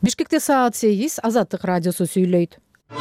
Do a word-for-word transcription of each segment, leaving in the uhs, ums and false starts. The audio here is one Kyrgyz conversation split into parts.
Бишкекте саат сегиз, Азаттык радиосу сүйлөйт.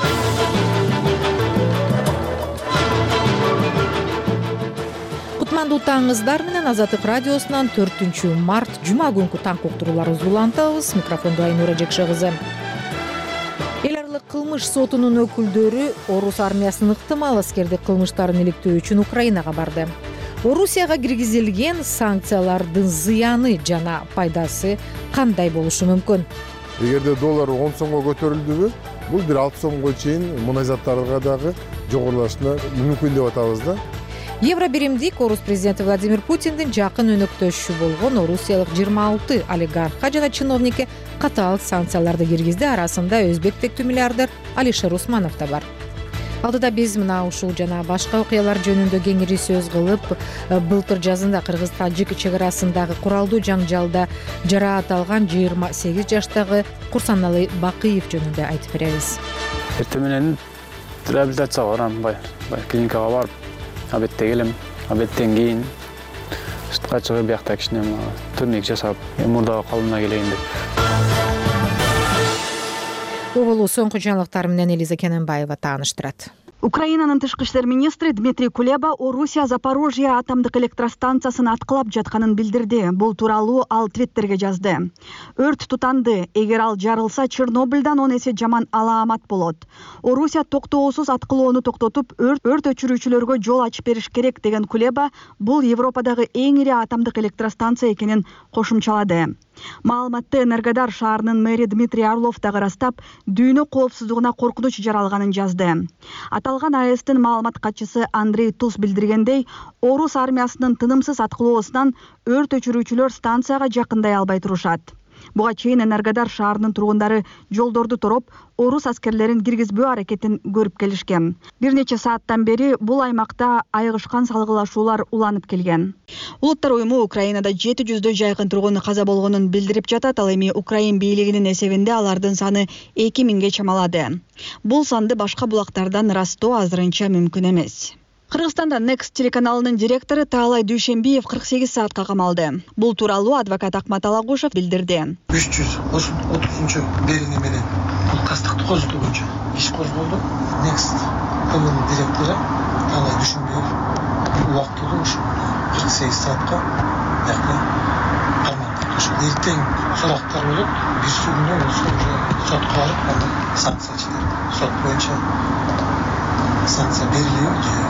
Кутмандуу таңыңыздар менен Азаттык радиосунан төртүнчү март жума күнкү таң уктурууларыбызды улантабыз. Микрофондо Айнура Жекше кызы. Эл аралык кылмыш сотунун өкүлдөрү Орус армиясынын ыктымал аскердик кылмыштарын иликтөө үчүн Украинага барды. Орусияга киргизилген санкциялардын зыяны жана пайдасы кандай болушу мүмкүн? Эгерде доллар он сомго көтөрүлдүбү, бул бир алты сомго чейин мунай заттарга дагы жогорулашына мүмкүн деп атабыз да. Евро биримдик Орус президенти Владимир Путиндин жакын өнөктөшү болгон орусиялык жыйырма алты олигархка жана чиновникке катаал санкцияларды киргизди. Арасында өзбек тектүү миллиардер Алишер Усманов да бар. Алдыда биз мына ушул жана башка окуялар жөнүндө кеңири сөз кылып, былтыр жазында Кыргыз-Тажик чек арасындагы куралдуу жаңжалда жараат алган жыйырма сегиз жаштагы Курсаналы Бакыев жөнүндө айтып беребиз. Эртең менен реабилитацияга барам, бай, клиникага барып, обедте келем, обедтен кийин сыртка чыгып, биякта кичине турник жасап, мурдагы калыбына келейин деп. Бул соңку жаңылыктар менен Элиза Кененбаева тааныштырат. Украинанын тышкы иштер министри Дмитрий Кулеба Орусия Запорожье атомдук электростанциясын аткылап жатканын билдирди. Бул тууралуу ал Твиттерге жазды. Өрт тутанды. Эгер ал жарылса, Чернобыльдан он эсе жаман алаамат болот. Орусия токтоосуз аткылоону токтотуп, өрт өрт өчүрүүчүлөргө жол ачып бериш керек деген Кулеба бул Европадагы эң ири атомдук электростанция экенин кошумчалады. Маалыматты Энергодар шаарынын мэри Дмитрий Орлов дагы ырастап, дүйнө коопсуздугуна коркунуч жаралганын жазды. Аталган АЭСтин маалымат катчысы Андрей Туз билдиргендей, Орус армиясынын тынымсыз аткылоосунан өрт өчүрүүчүлөр станцияга жакындай албай турушат. Буга чейин Энергодар шаарынын тургундары жолдорду тороп, Орус аскерлерин киргизбөө аракетин көрүп келишкен. Бир нече сааттан бери бул аймакта айыгышкан салгылашуулар уланып келген. Улуттар уюму Украинада жети жүздөй жайкын тургун каза болгонун билдирип жатат. Ал эми Украин бийлигинин эсебинде алардын саны эки миңге чамалады. Бул санды башка булактардан ырастоо азырынча мүмкүн эмес. Кыргызстанда Next телеканалынын директору Таалай Дүйшенбиев кырк сегиз саатка камалды. Бул тууралуу адвокат Акмат Алагушев билдирди. үч жүз отузунчу берүүнү менен бул кастыкты козутуу боюнча иш козголду. Next ТВнын директору Таалай Дүйшенбиев убактылуу ушу кырк сегиз саатка бияка камалды. Ошо эртең сурактар болот. Бир күндөн уже сотко барып, андан санкция чыгарды. Сот боюнча санкция берилиби же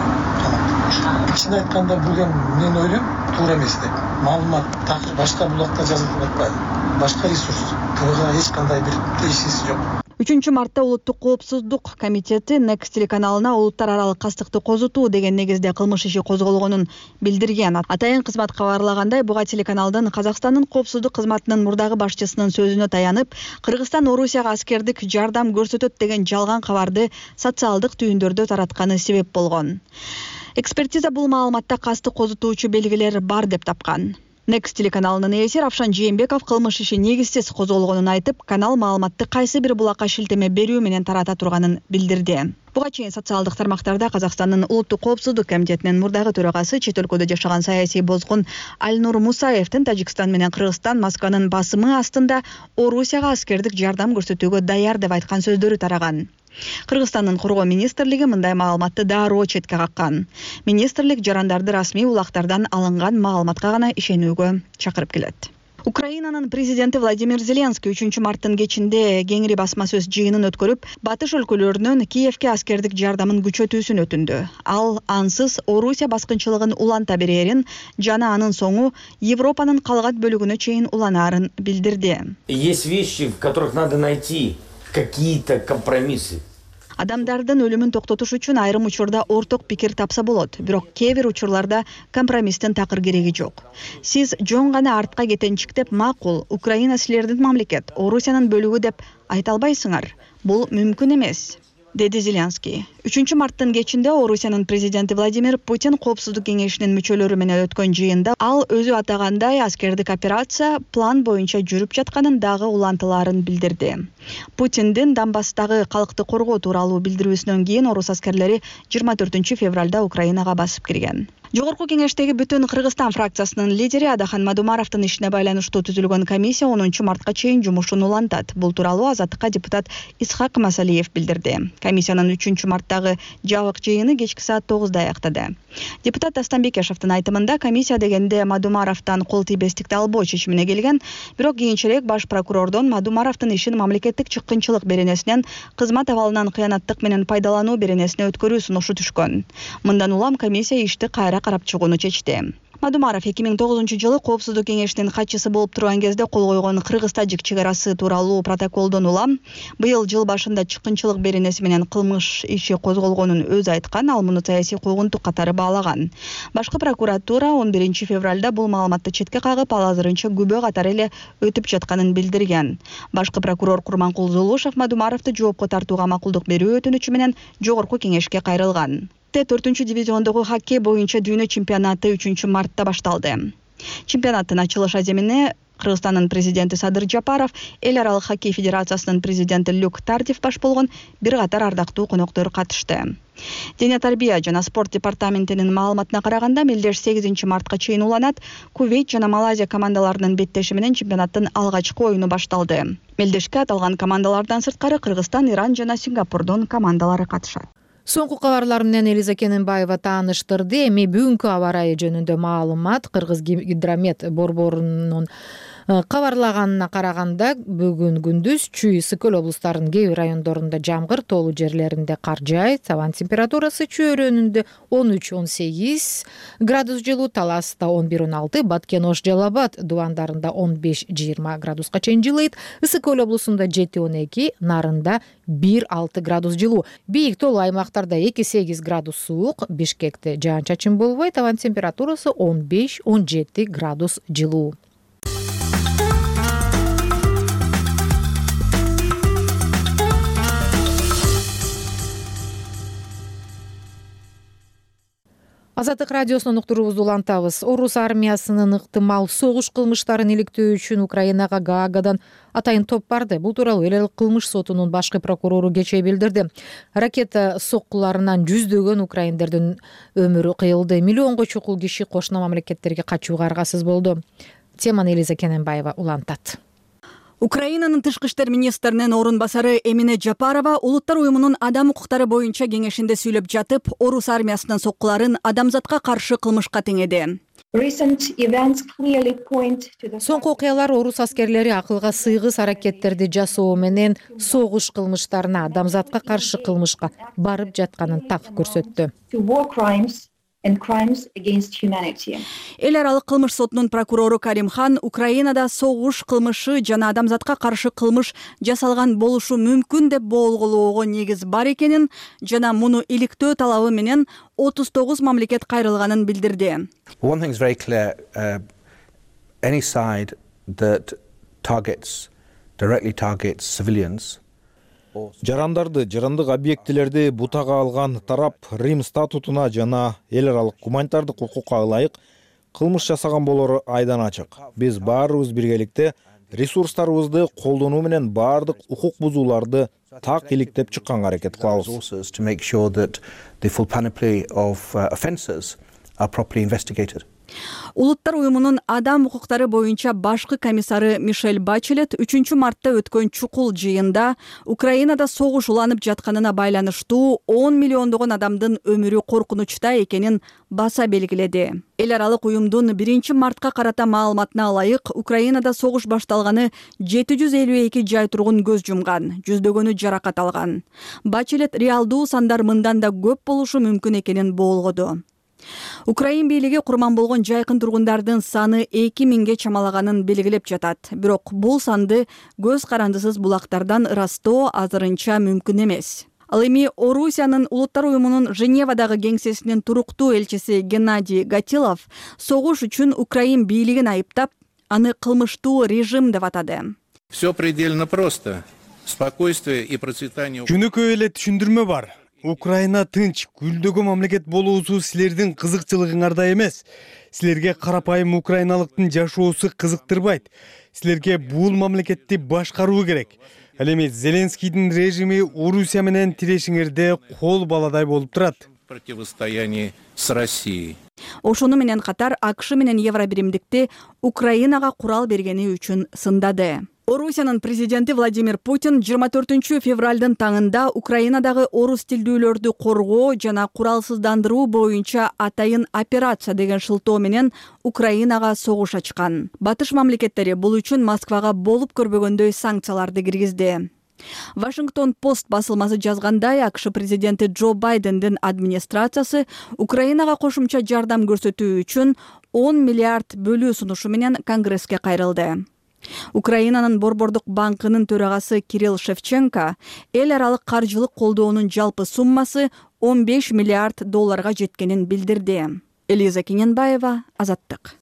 Чын айтканда бул эми мен ойлойм туура эмес деп. Маалымат такыр башка булакта жазылып атпайбы? Башка ресурс. Буга эч кандай бир тиешеси жок. үчүнчү мартта Улуттук коопсуздук комитети Next телеканалына улуттар аралык кастыкты козутуу деген негизде кылмыш иши козголгонун билдирген. Атайын кызмат кабарлагандай, буга телеканалдын Казакстандын коопсуздук кызматынын мурдагы башчысынын сөзүнө таянып, Кыргызстан Орусияга аскердик жардам көрсөтөт деген жалган кабарды социалдык түйүндөрдө таратканы себеп болгон. Экспертиза бул маалыматта кастык козутуучу белгилер бар деп тапкан. Next телеканалынын ээси Равшан Жээнбеков кылмыш иши негизсиз козголгонун айтып, канал маалыматты кайсы бир булакка шилтеме берүү менен тарата турганын билдирди. Буга чейин социалдык тармактарда Казакстандын Улуттук коопсуздук комитетинин мурдагы төрагасы чет өлкөдө жашаган саясий бозгун Альнур Мусаевдин Тажикстан менен Кыргызстан Москванын басымы астында Орусияга аскердик жардам көрсөтүүгө даяр деп айткан сөздөрү тараган. Кыргызстандын коргоо министрлиги мындай маалыматты дароо четке каккан. Министрлик жарандарды расмий улактардан алынган маалыматка гана ишенүүгө чакырып келет. Украинанын президенти Владимир Зеленский үчүнчү марттын кечинде кеңири басма сөз жыйынын өткөрүп, батыш өлкөлөрүнөн Киевке аскердик жардамын күчөтүүсүн өтүндү. Ал ансыз Орусия баскынчылыгын уланта берерин жана анын соңу Европанын калган бөлүгүнө чейин уланаарын билдирди. Есть вещи, в которых надо найти какие-то компромиссы. Адамдардын өлүмүн токтотуш үчүн айрым учурда орток пикир тапса болот, бирок кээ бир учурларда компромисстин такыр кереги жок. Сиз жон гана артка кетенчиктеп, макул, Украина силердин мамлекет, Орусиянын бөлүгү деп айта албайсыңар. Бул мүмкүн эмес, деди Зеленский. үчүнчү марттын кечинде Орусиянын президенти Владимир Путин коопсуздук кеңешинин мүчөлөрү менен өткөн жыйында ал өзү атагандай аскердик операция план боюнча жүрүп жатканын дагы улантыларын билдирди. Путиндин Донбасстагы калкты коргоо тууралуу билдирүүсүнөн кийин орус аскерлери жыйырма төртүнчү февралда Украинага басып кирген. Жогорку кеңештеги Бүтүн Кыргызстан фракциясынын лидери Адахан Мадумаровдун ишине байланыштуу түзүлгөн комиссия онунчу мартка чейин жумушун улантат. Бул тууралуу Азаттыкка депутат Исхак Масалиев билдирди. Комиссиянын үчүнчү марттагы жабык жыйыны кечки саат тогузда аяктады. Депутат Дастан Бекешевдин айтымында комиссия дегенде Мадумаровдон кол тийбестикти албоо чечимине келген, бирок кийинчерээк баш прокурордон Мадумаровдун ишин мамлекеттик чыккынчылык беренесинен кызмат абалынан кыянаттык менен пайдалануу беренесине өткөрүү сунушу түшкөн. Мындан улам комиссия ишти кайра карап чыгууну чечти. Мадумаров эки миң тогузунчу жылы Коопсуздук кеңешинин катчысы болуп турган кезде кол койгон Кыргыз-Тажик чек арасы тууралуу протоколдон улам быйыл жыл башында чыккынчылык беренеси менен кылмыш иши козголгонун өзү айткан, ал муну саясий куугунтук катары баалаган. Башкы прокуратура он биринчи февралда бул маалыматты четке кагып, ал азырынча күбө катары эле өтүп жатканын билдирген. Башкы прокурор Курманкул Зулушев Мадумаровду жоопко тартууга макулдук берүү өтүнүчү менен жогорку кеңешке кайрылган. төртүнчү дивизиондогу хоккей боюнча дүйнө чемпионаты үчүнчү мартта башталды. Чемпионаттын ачылыш аземине Кыргызстандын президенти Садыр Жапаров, Эл аралык хоккей федерациясынын президенти Люк Тардив баш болгон бир катар ардактуу коноктор катышты. Дене тарбия жана спорт департаментинин маалыматына караганда, мелдеш сегизинчи мартка чейин уланат. Кувейт жана Малайзия командаларынын беттеши менен чемпионаттын алгачкы оюну башталды. Мелдешке аталган командалардан сырткары Кыргызстан, Иран жана Сингапурдун командалары катышат. Соңку кабарлар менен Элиза Кененбаева тааныштырды. Эми бүгүнкү аба ырайы жөнүндө маалымат. Кыргыз гидромет борборунун кабарлаганына караганда, бүгүн күндүз Чүй, Сыкөл облустарынын кээ бир райондорунда жамгыр, тоолуу жерлеринде кар жаайт. Абан температурасы Чүй өрөөнүндө он үч он сегиз градус жылуу, Таласта он бир он алты, Баткен, Ош, Жалал Абад дубандарында он беш жыйырма градуска чейин жылыйт. Сыкөл облусунда жети он эки, Нарында бир алты градус жылуу. Бийик тоолуу аймактарда эки сегиз градус суук, Бишкекте жаан-чачын болбойт. Абан температурасы он беш он жети градус жылуу. Азаттык радиосунун уктуруубузду улантабыз. Орус армиясынын ыктымал согуш кылмыштарын иликтөө үчүн Украинага Гаагадан атайын топ барды. Бул тууралуу Эл аралык кылмыш сотунун башкы прокурору кечээ билдирди. Ракета соккуларынан жүздөгөн украиндердин өмүрү кыйылды. Миллионго чукул киши кошуна мамлекеттерге качууга аргасыз болду. Теманы Элиза Кененбаева улантат. Украинанын тышкы иштер министринин орун басары Эмине Жапарова улуттар уюмунун адам укуктары боюнча кеңешинде сүйлөп жатып, орус армиясынын соккуларын адамзатка каршы кылмышка теңеди. Соңку окуялар орус аскерлери акылга сыйгыс аракеттерди жасоо менен согуш кылмыштарына, адамзатка каршы кылмышка барып жатканын так көрсөттү. Эл аралык кылмыш сотунун прокурору Каримхан Украинада согуш кылмышы жана адамзатка каршы кылмыш жасалган болушу мүмкүн деп болголоого негиз бар экенин жана муну иликтөө талабы менен отуз тогуз мамлекет кайрылганын билдирди. One thing is very clear, uh, any side that targets, directly targets civilians. Жарандарды, жарандык объектилерди бутага алган тарап Рим статутуна жана эл аралык гуманитардык укукка ылайык кылмыш жасаган болору айдан ачык. Биз баарыбыз биргеликте ресурстарыбызды колдонуу менен баардык укук бузууларды так иликтеп чыкканга аракет кылабыз. To make sure that the full panoply of uh, offences are properly investigated. Улуттар уюмунун адам укуктары боюнча башкы комиссары Мишель Бачелет үчүнчү мартта өткөн чукул жыйында Украинада согуш уланып жатканына байланыштуу он миллиондогон адамдын өмүрү коркунучта экенин баса белгиледи. Эл аралык уюмдун биринчи мартка карата маалыматына ылайык, Украинада согуш башталганы жети жүз элүү эки жай тургун көз жумган, жүздөгөнү жаракат алган. Бачелет реалдуу сандар мындан да көп болушу мүмкүн экенин болгоду. Украин бийлиги курман болгон жайкын тургундардын саны эки миңге чамалаганын белгилеп жатат. Бирок бул санды көз карандысыз булактардан ырастоо азырынча мүмкүн эмес. Ал эми Орусиянын улуттар уюмунун Женевадагы кеңсесинин туруктуу элчиси Геннадий Гатилов согуш үчүн Украин бийлигин айыптап, аны кылмыштуу режим деп атады. Все предельно просто. Спокойствие и процветание. Жөнөкөй эле түшүндүрмө бар. Украина тынч, гүлдөгөн мамлекет болуусу силердин кызыкчылыгыңарда эмес. Силерге карапайым украиналыктын жашоосу кызыктырбайт. Силерге бул мамлекетти башкаруу керек. Ал эми Зеленскийдин режими Орусия менен тирешиңерде кол баладай болуп турат. противостоянии с Россией. Ошону менен катар АКШ менен Евробиримдикти Украинага курал бергени үчүн сындады. Орусиянын президенти Владимир Путин жыйырма төртүнчү февралдын таңында Украинадагы орус тилдүүлөрдү коргоо жана куралсыздандыруу боюнча атайын операция деген шылтоо менен Украинага согуш ачкан. Батыш мамлекеттери бул үчүн Москвага болуп көрбөгөндөй санкцияларды киргизди. Вашингтон Пост басылмасы жазгандай, АКШ президенти Джо Байдендин администрациясы Украинага кошумча жардам көрсөтүү үчүн он миллиард бөлүү сунушу менен Конгресске кайрылды. Украинанын Борбордук банкынын төрагасы Кирилл Шевченко эл аралык каржылык колдоонун жалпы суммасы он беш миллиард долларга жеткенин билдирди. Элиза Кененбаева, Азаттык.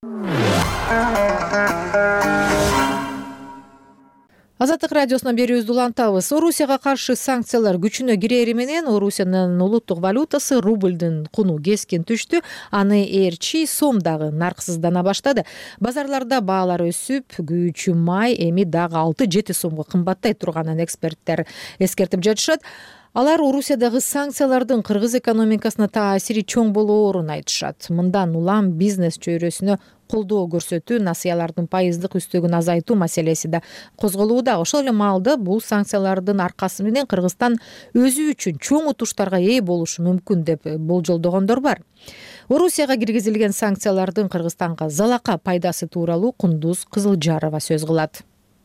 Азаттык радиосуна берүүбүздү улантабыз. Орусияга каршы санкциялар күчүнө кирери менен Орусиянын улуттук валютасы рублдун куну кескин түштү. Аны ээрчи сом дагы нарксыздана баштады. Базарларда баалар өсүп, күйүүчү май эми дагы алты жети сомго кымбаттай турганын эксперттер эскертип жатышат. Алар Орусиядагы санкциялардын кыргыз экономикасына таасири чоң болоорун айтышат. Мындан улам бизнес чөйрөсүнө колдоо көрсөтүү, насыялардын пайыздык үстөгүн азайтуу маселеси да козголууда. Ошол эле маалда бул санкциялардын аркасы менен Кыргызстан өзү үчүн чоң утуштарга ээ болушу мүмкүн деп болжолдогондор бар. Орусияга киргизилген санкциялардын Кыргызстанга залака пайдасы тууралуу Кундуз Кызылжарова сөз кылат.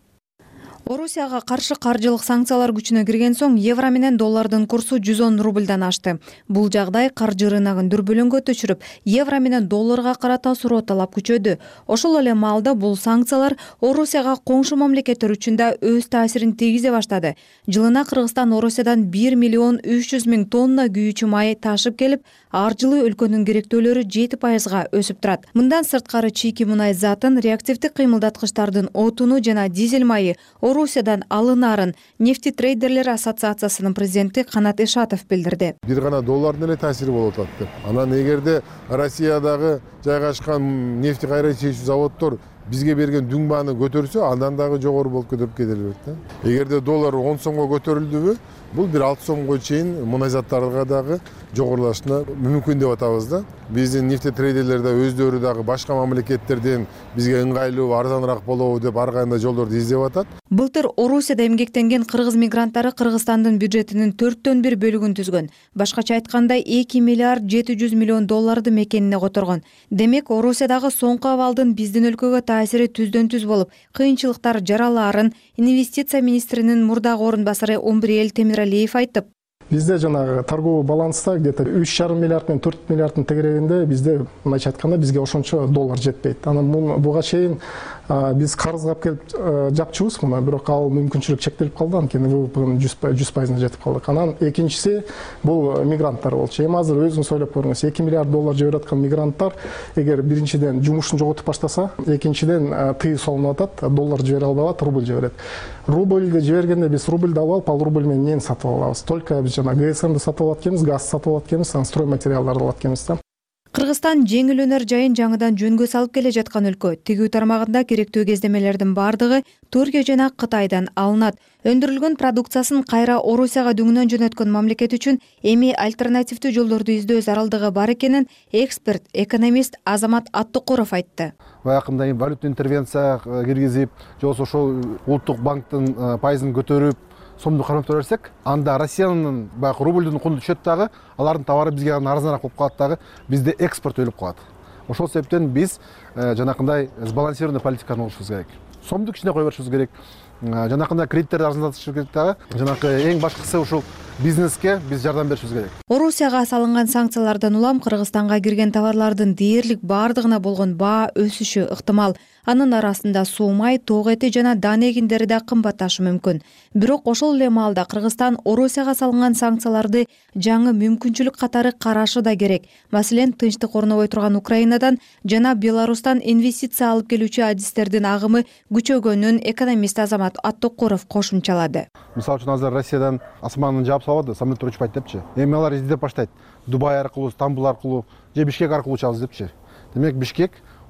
Орусияга каршы каржылык санкциялар күчүнө кирген соң евро менен доллардын курсу жүз он рубльдан ашты. Бул жагдай каржы рыногун дүрбөлөңгө түшүрүп, евро менен долларга карата суроо талап күчөдү. Ошол эле маалда бул санкциялар Орусияга коңшу мамлекеттер үчүн да өз таасирин тийгизе баштады. Жылына Кыргызстан Орусиядан бир миллион үч жүз миң тонна күйүүчү май ташып келип, ар жылы өлкөнүн керектөөлөрү жети пайызга өсүп турат. Мындан сырткары чийки мунай затын, реактивдик кыймылдаткычтардын отуну жана дизель майы Орусиядан алынарын нефти трейдерлер ассоциациясынын президенти Канат Ишатов билдирди. Бир гана доллардын эле таасири болуп атат деп. Анан эгерде Россиядагы жайгашкан нефти кайра чечүү заводдор бизге берген дүң бааны көтөрсө, андан дагы жогору болуп кетип кетелбек да. Эгерде доллар он сомго көтөрүлдүбү, бул бир алты сомго чейин мунай заттарга дагы жогорулашына мүмкүн деп атабыз да. Биздин нефти трейдерлер да өздөрү дагы башка мамлекеттерден бизге ыңгайлуу, арзаныраак болобу деп ар кандай жолдорду издеп атат. Былтыр Орусияда эмгектенген кыргыз мигранттары Кыргызстандын бюджетинин төрттөн бир бөлүгүн түзгөн. Башкача айтканда эки миллиард жети жүз миллион долларды мекенине которгон. Демек, Орусиядагы соңку абалдын биздин өлкөгө таасири түздөн түз болуп, кыйынчылыктар жаралаарын инвестиция министринин мурдагы орун басары Умбриэл Темиралиев айтып, Бизде жанагы торговый баланста где-то үч жарым миллиард менен төрт миллиарддын тегерегинде бизде мындайча айтканда бизге ошончо доллар жетпейт. Анан буга чейин биз карызга алып келип жапчубуз муну, бирок ал мүмкүнчүлүк чектелип калды, анткени бул жүз пайызына жетип калдык. Анан экинчиси бул мигранттар болчу. Эми азыр өзүңүз ойлоп көрүңүз, эки миллиард доллар жиберип аткан мигранттар эгер биринчиден жумушун жоготуп баштаса, экинчиден тыюу салынып атат, доллар жибере албай атат, рубль жиберет. Рубльди жибергенде биз рубльди алып алып, ал рубль менен эмнени сатып алабыз? Только биз жана ГСМди сатып алат экенбиз, газ сатып алат экенбиз, стройматериалдарды алат экенбиз да. Кыргызстан жеңил өнөр жайын жаңыдан жөнгө салып келе жаткан өлкө. Тигүү тармагында керектүү кездемелердин бардыгы Түркия жана Кытайдан алынат. Өндүрүлгөн продукциясын кайра Орусияга дүңүнөн жөнөткөн мамлекет үчүн эми альтернативдүү жолдорду издөө зарылдыгы бар экенин эксперт, экономист Азамат Аттыкуров айтты. Баягында валютный интервенция киргизип, же болбосо ошол улуттук банктын пайызын көтөрүп, сомду кармап берсек, анда Россиянын баягы рубльдун куну түшөт дагы, алардын товары бизге арзаныраак болуп калат дагы, бизде экспорт өлүп калат. Ошол себептен биз жанакындай сбалансированный политиканы болушубуз керек. Сомду кичине кое беришибиз керек. Жанакындай кредиттерди арзандатышыбыз керек дагы. Жанакы эң башкысы ушул бизнеске биз жардам беришибиз керек. Орусияга салынган санкциялардан улам Кыргызстанга кирген товарлардын дээрлик бардыгына болгон баа өсүшү ыктымал. Анын арасында суу май, тоок эти жана дан эгиндери да кымбатташы мүмкүн. Бирок ошол эле маалда Кыргызстан Орусияга салынган санкцияларды жаңы мүмкүнчүлүк катары карашы да керек. Маселен, тынчтык орнобой турган Украинадан жана Беларустан инвестиция алып келүүчү адистердин агымы күчөгөнүн экономист Азамат Аттыкуров кошумчалады. Мисалы үчүн азыр Россиядан асманын жаап салып, самолеттер учпайт депчи. Эми алар издеп баштайт. Дубай аркылуу, Стамбул аркылуу же Бишкек аркылуу учабыз депчи. Демек Бишкек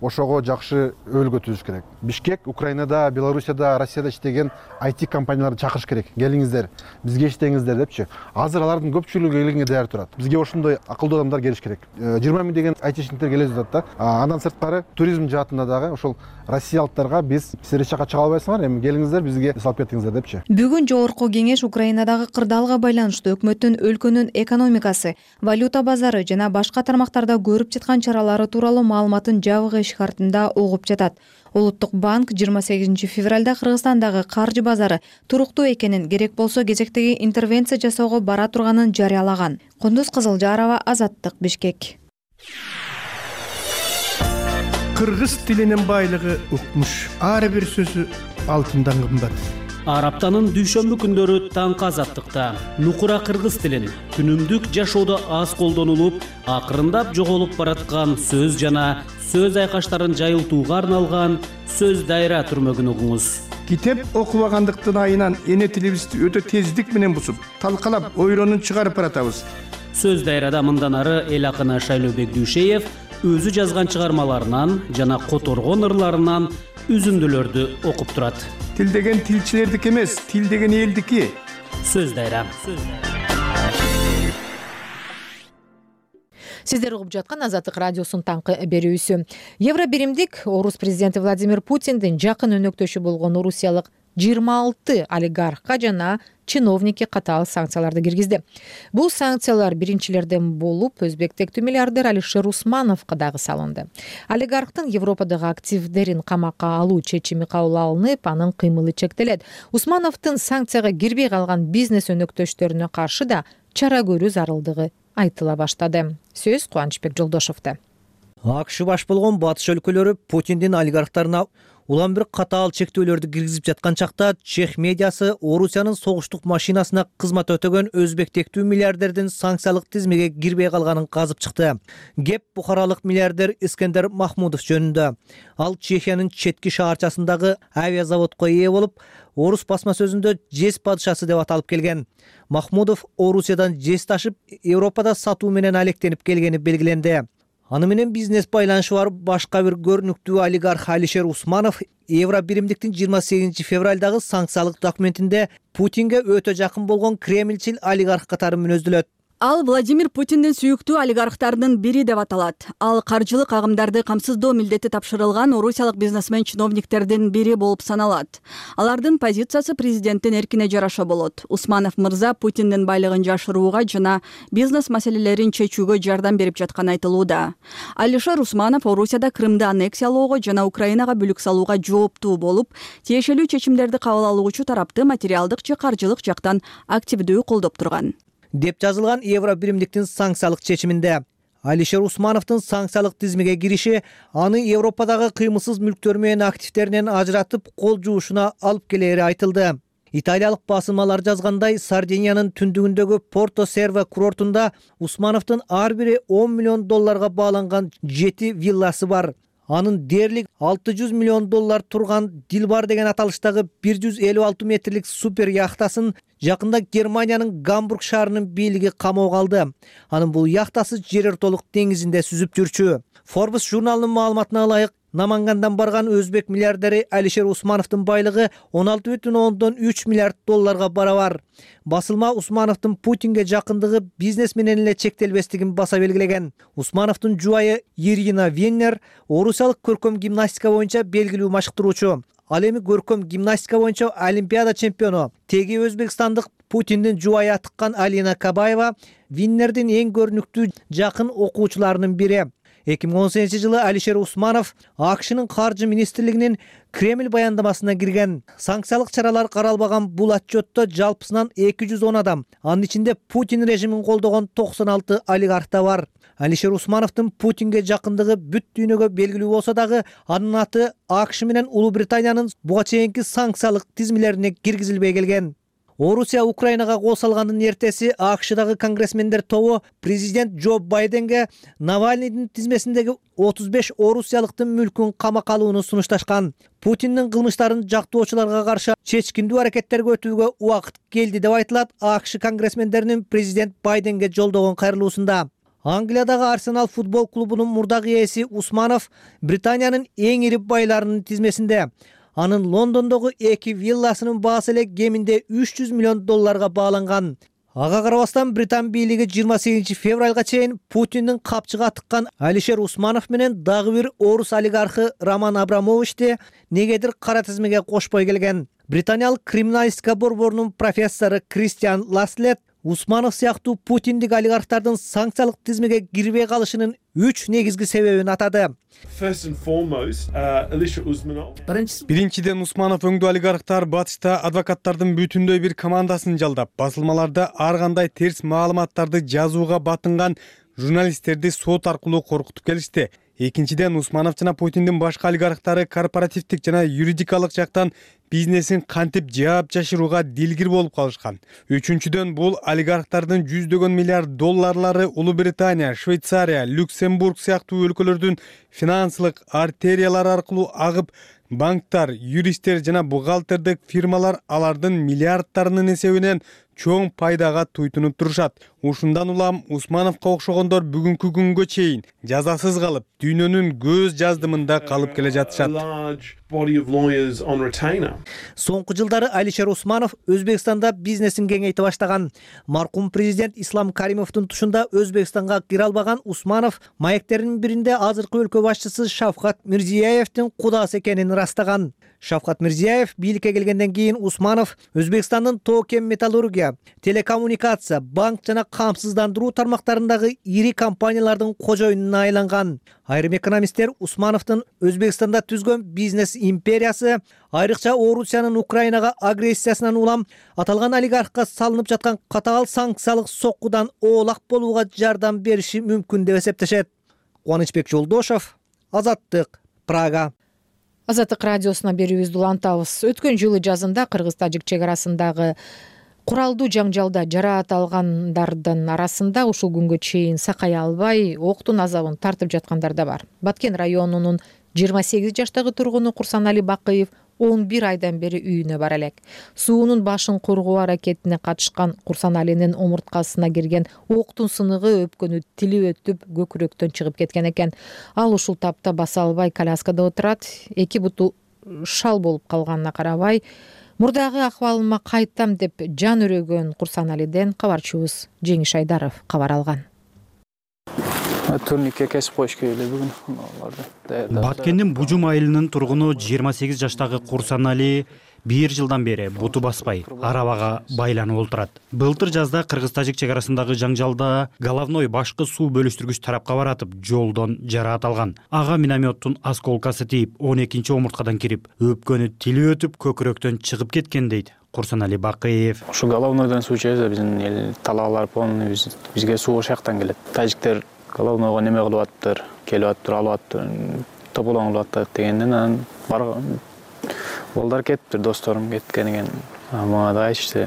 ошого жакшы өбөлгө түзүш керек. Бишкек Украинада, Белоруссияда, Россияда иштеген ай ти компанияларды чакырыш керек. Келиңиздер, бизге иштеңиздер депчи. Азыр алардын көпчүлүгү келгенге даяр турат. Бизге ошондой акылдуу адамдар келиш керек. жыйырма миң деген айтишниктер келе жатат да. Андан сырткары туризм жаатында дагы ошол россиялыктарга биз силер эч жака чыга албайсыңар, эми келиңиздер бизге салып кетиңиздер депчи. Бүгүн жогорку кеңеш Украинадагы кырдаалга байланыштуу өкмөттүн өлкөнүн экономикасы, валюта базары жана башка тармактарда көрүп жаткан чаралары тууралуу маалыматын жабык эшик артында угуп жатат. Улуттук банк жыйырма сегизинчи февралда Кыргызстандагы каржы базары туруктуу экенин, керек болсо кезектеги интервенция жасоого бара турганын жарыялаган. Кундуз Кызылжарова, Азаттык, Бишкек. Кыргыз тилинин байлыгы укмуш. Ар бир сөзү алтындан кымбат. Ар аптанын дүйшөмбү күндөрү таңкы Азаттыкта нукура кыргыз тилин күнүмдүк жашоодо аз колдонулуп, акырындап жоголуп бараткан сөз жана сөз айкаштарын жайылтууга арналган сөз дайра түрмөгүн угуңуз. Китеп окубагандыктын айынан эне тилибизди өтө тездик менен бусуп, талкалап, ойронун чыгарып баратабыз. Сөз дайрада мындан ары эл акыны Шайлообек Дүйшеев өзү жазган чыгармаларынан жана которгон ырларынан үзүндүлөрдү окуп турат. Тил деген тилчилердики эмес, тил деген элдики. Сөз дайра. Сиздер угуп жаткан Азаттык радиосунун таңкы берүүсү. Евро биримдик орус президенти Владимир Путиндин жакын өнөктөшү болгон орусиялык жыйырма алты олигархка жана чиновникке катаал санкцияларды киргизди. Бул санкциялар биринчилерден болуп, өзбек-тектүү миллиардер Алишер Усмановго дагы салынды. Олигархтын Европадагы активдерин камакка алуу чечими кабыл алынып, анын кыймылы чектелет. Усмановдун санкцияга кирбей калган бизнес өнөктөштөрүнө каршы да чара көрүү зарылдыгы айтыла баштады. Сөз Кубанычбек Жолдошовдо. АКШ баш болгон батыш өлкөлөрү Путиндин олигархтарына улам бир катаал чектөөлөрдү киргизип жаткан чакта чех медиасы Орусиянын согуштук машинасына кызмат өтөгөн өзбек-тектүү миллиардердин санкциялык тизмеге кирбей калганын казып чыкты. Кеп бухаралык миллиардер Искендер Махмудов жөнүндө. Ал Чехиянын четки шаарчасындагы авиазаводко ээ болуп, орус басма сөзүндө жез падышасы деп аталып келген. Махмудов Орусиядан жез ташып, Европада сатуу менен алектенип келгени белгиленди. Аны менен бизнес байланышы бар башка бир көрүнүктүү олигарх Алишер Усманов Евро биримдиктин жыйырма сегизинчи февралдагы санкциялык документинде Путинге өтө жакын болгон кремльчил олигарх катары мүнөздөлөт. Ал Владимир Путиндин сүйүктүү олигархтарынын бири деп аталат. Ал каржылык агымдарды камсыздоо милдети тапшырылган орусиялык бизнесмен чиновниктердин бири болуп саналат. Алардын позициясы президенттин эркине жараша болот. Усманов мырза Путиндин байлыгын жашырууга жана бизнес маселелерин чечүүгө жардам берип жатканы айтылууда. Алишер Усманов Орусияда Крымды аннексиялоого жана Украинага бүлүк салууга жооптуу болуп, тиешелүү чечимдерди кабыл алуучу тарапты материалдык же каржылык жактан активдүү колдоп турган деп жазылган Евро биримдиктин санкциялык чечиминде. Алишер Усмановдун санкциялык тизмеге кириши аны Европадагы кыймылсыз мүлктөр менен активдеринен ажыратып кол жуушуна алып келери айтылды. Италиялык басылмалар жазгандай, Сардиниянын түндүгүндөгү Порто Серва курортунда Усмановдун ар бири он миллион долларга бааланган жети вилласы бар. Анын дээрлик алты жүз миллион доллар турган Дилбар деген аталыштагы бир жүз элүү алты метрлик супер яхтасын жакында Германиянын Гамбург шаарынын бийлиги камоого алды. Анын бул яхтасы жер ортолук деңизинде сүзүп жүрчү. Forbes журналынын маалыматына ылайык, Намангандан барган өзбек миллиардери Алишер Усмановдун байлыгы он алты бүтүн ондон үч миллиард долларга барабар. Басылма Усмановдун Путинге жакындыгы бизнес менен эле чектелбестигин баса белгилеген. Усмановдун жубайы Ирина Веннер орусиялык көркөм гимнастика боюнча белгилүү машыктыруучу. Ал эми көркөм гимнастика боюнча Олимпиада чемпиону. Теги өзбекстандык Путиндин жубайы атыккан Алина Кабаева Виннердин эң көрүнүктүү жакын окуучуларынын бири. эки миң он сегизинчи жылы Алишер Усманов АКШнын каржы министрлигинин Кремль баяндамасына кирген. Санкциялык чаралар каралбаган бул отчетто жалпысынан эки жүз он адам, анын ичинде Путин режимин колдогон токсон алты олигарх да бар. Алишер Усмановдун Путинге жакындыгы бүт дүйнөгө белгилүү болсо дагы, анын аты АКШ менен Улуу Британиянын буга чейинки санкциялык тизмелерине киргизилбей келген. Орусия Украинага кол салгандын эртеси АКШдагы конгрессмендер тобу президент Джо Байденге Навальныйдын тизмесиндеги отуз беш орусиялыктын мүлкүн камакка алууну сунушташкан. Путиндин кылмыштарын жактоочуларга каршы чечкиндүү аракеттерге өтүүгө убакыт келди деп айтылат АКШ конгрессмендеринин президент Байденге жолдогон кайрылуусунда. Англиядагы Арсенал футбол клубунун мурдагы ээси Усманов Британиянын эң ири байларынын тизмесинде. Анын Лондондогу эки вилласынын баасы эле кеминде үч жүз миллион долларга бааланган. Ага карабастан Британ бийлиги жыйырма сегизинчи февралга чейин Путиндин капчыга тыккан Алишер Усманов менен дагы бир орус олигархы Роман Абрамовичти негедир кара тизмеге кошпой келген. Британиялык криминалистика борборунун профессору Кристиан Ласлет Усманов сыяктуу путиндик олигархтардын санкциялык тизмеге кирбей калышынын үч негизги себебин атады. Биринчиден, Усманов өңдүү олигархтар батышта адвокаттардын бүтүндөй бир командасын жалдап, басылмаларда ар кандай терс маалыматтарды жазууга батынган журналисттерди сот аркылуу коркутуп келишти. Экинчиден, Усманов жана Путиндин башка олигархтары корпоративдик жана юридикалык жактан бизнесин кантип жаап жашырууга дилгир болуп калышкан. Үчүнчүдөн, бул олигархтардын жүздөгөн миллиард долларлары Улуу Британия, Швейцария, Люксембург сыяктуу өлкөлөрдүн финансылык артериялары аркылуу агып, банктар, юристтер жана бухгалтердик фирмалар алардын миллиардтарынын эсебинен чоң пайдага туйтунуп турушат. Ушундан улам Усмановго окшогондор бүгүнкү күнгө чейин жазасыз калып, дүйнөнүн көз жаздымында калып келе жатышат. Соңку жылдары Алишер Усманов Өзбекстанда бизнесин кеңейте баштаган. Маркум президент Ислам Каримовдун тушунда Өзбекстанга кире албаган Усманов маектеринин биринде азыркы өлкө башчысы Шавкат Мирзиеевдин кудасы экенин ырастаган. Шавкат Мирзиеев бийликке келгенден кийин Усманов Өзбекстандын тоо-кен металлургия, телекоммуникация, банк жана камсыздандыруу тармактарындагы ири компаниялардын кожоюнуна айланган. Айрым экономисттер Усмановдун Өзбекстанда түзгөн бизнес империясы, айрыкча Орусиянын Украинага агрессиясынан улам аталган олигархка салынып жаткан катаал санкциялык соккудан оолак болууга жардам бериши мүмкүн деп эсептешет. Кубанычбек Жолдошов, Азаттык, Прага. Азаттык радиосуна берүүбүздү улантабыз. Өткөн жылы жазында кыргыз-тажик чек арасындагы куралдуу жаңжалда жараат алгандардын арасында ушул күнгө чейин сакай албай октун азабын тартып жаткандар да бар. Баткен районунун жыйырма сегиз жаштагы тургуну Курсанали Бакыев он бир айдан бери үйүнө бара элек. Суунун башын коргоо аракетине катышкан Курсаналинин омурткасына кирген октун сыныгы өпкөнү тили өтүп көкүрөктөн чыгып кеткен экен. Ал ушул тапта баса албай коляскада отурат. Эки буту шал болуп калганына карабай, мурдагы акыбалыма кайтам деп жан өрөгөн Курсаналиден кабарчыбыз Жеңиш Айдаров кабар алган. Турникке кесип коюш керек эле бүгүн. Баткендин Бужум айылынын тургуну жыйырма сегиз жаштагы Курсанали бир жылдан бери буту баспай арабага байланып отурат. Былтыр жазда кыргыз-тажик чек арасындагы жаңжалда головной башкы суу бөлүштүргүч тарапка баратып жолдон жараат алган. Ага минометтун осколкасы тийип он экинчи омурткадан кирип, өпкөнү тили өтүп көкүрөктөн чыгып кеткен дейт Курсанали Бакыев. Ушу головнойдон суу чыгса биздин эл талаалар полный бизге суу ошол жактан келет. Тажиктер головнойго неме кылып атыптыр, келип атыптыр, алып атыптыр, тополоңуп атат дегенден анан барган балдар кетиптир, досторум кеткен экен. Мага да айтышты.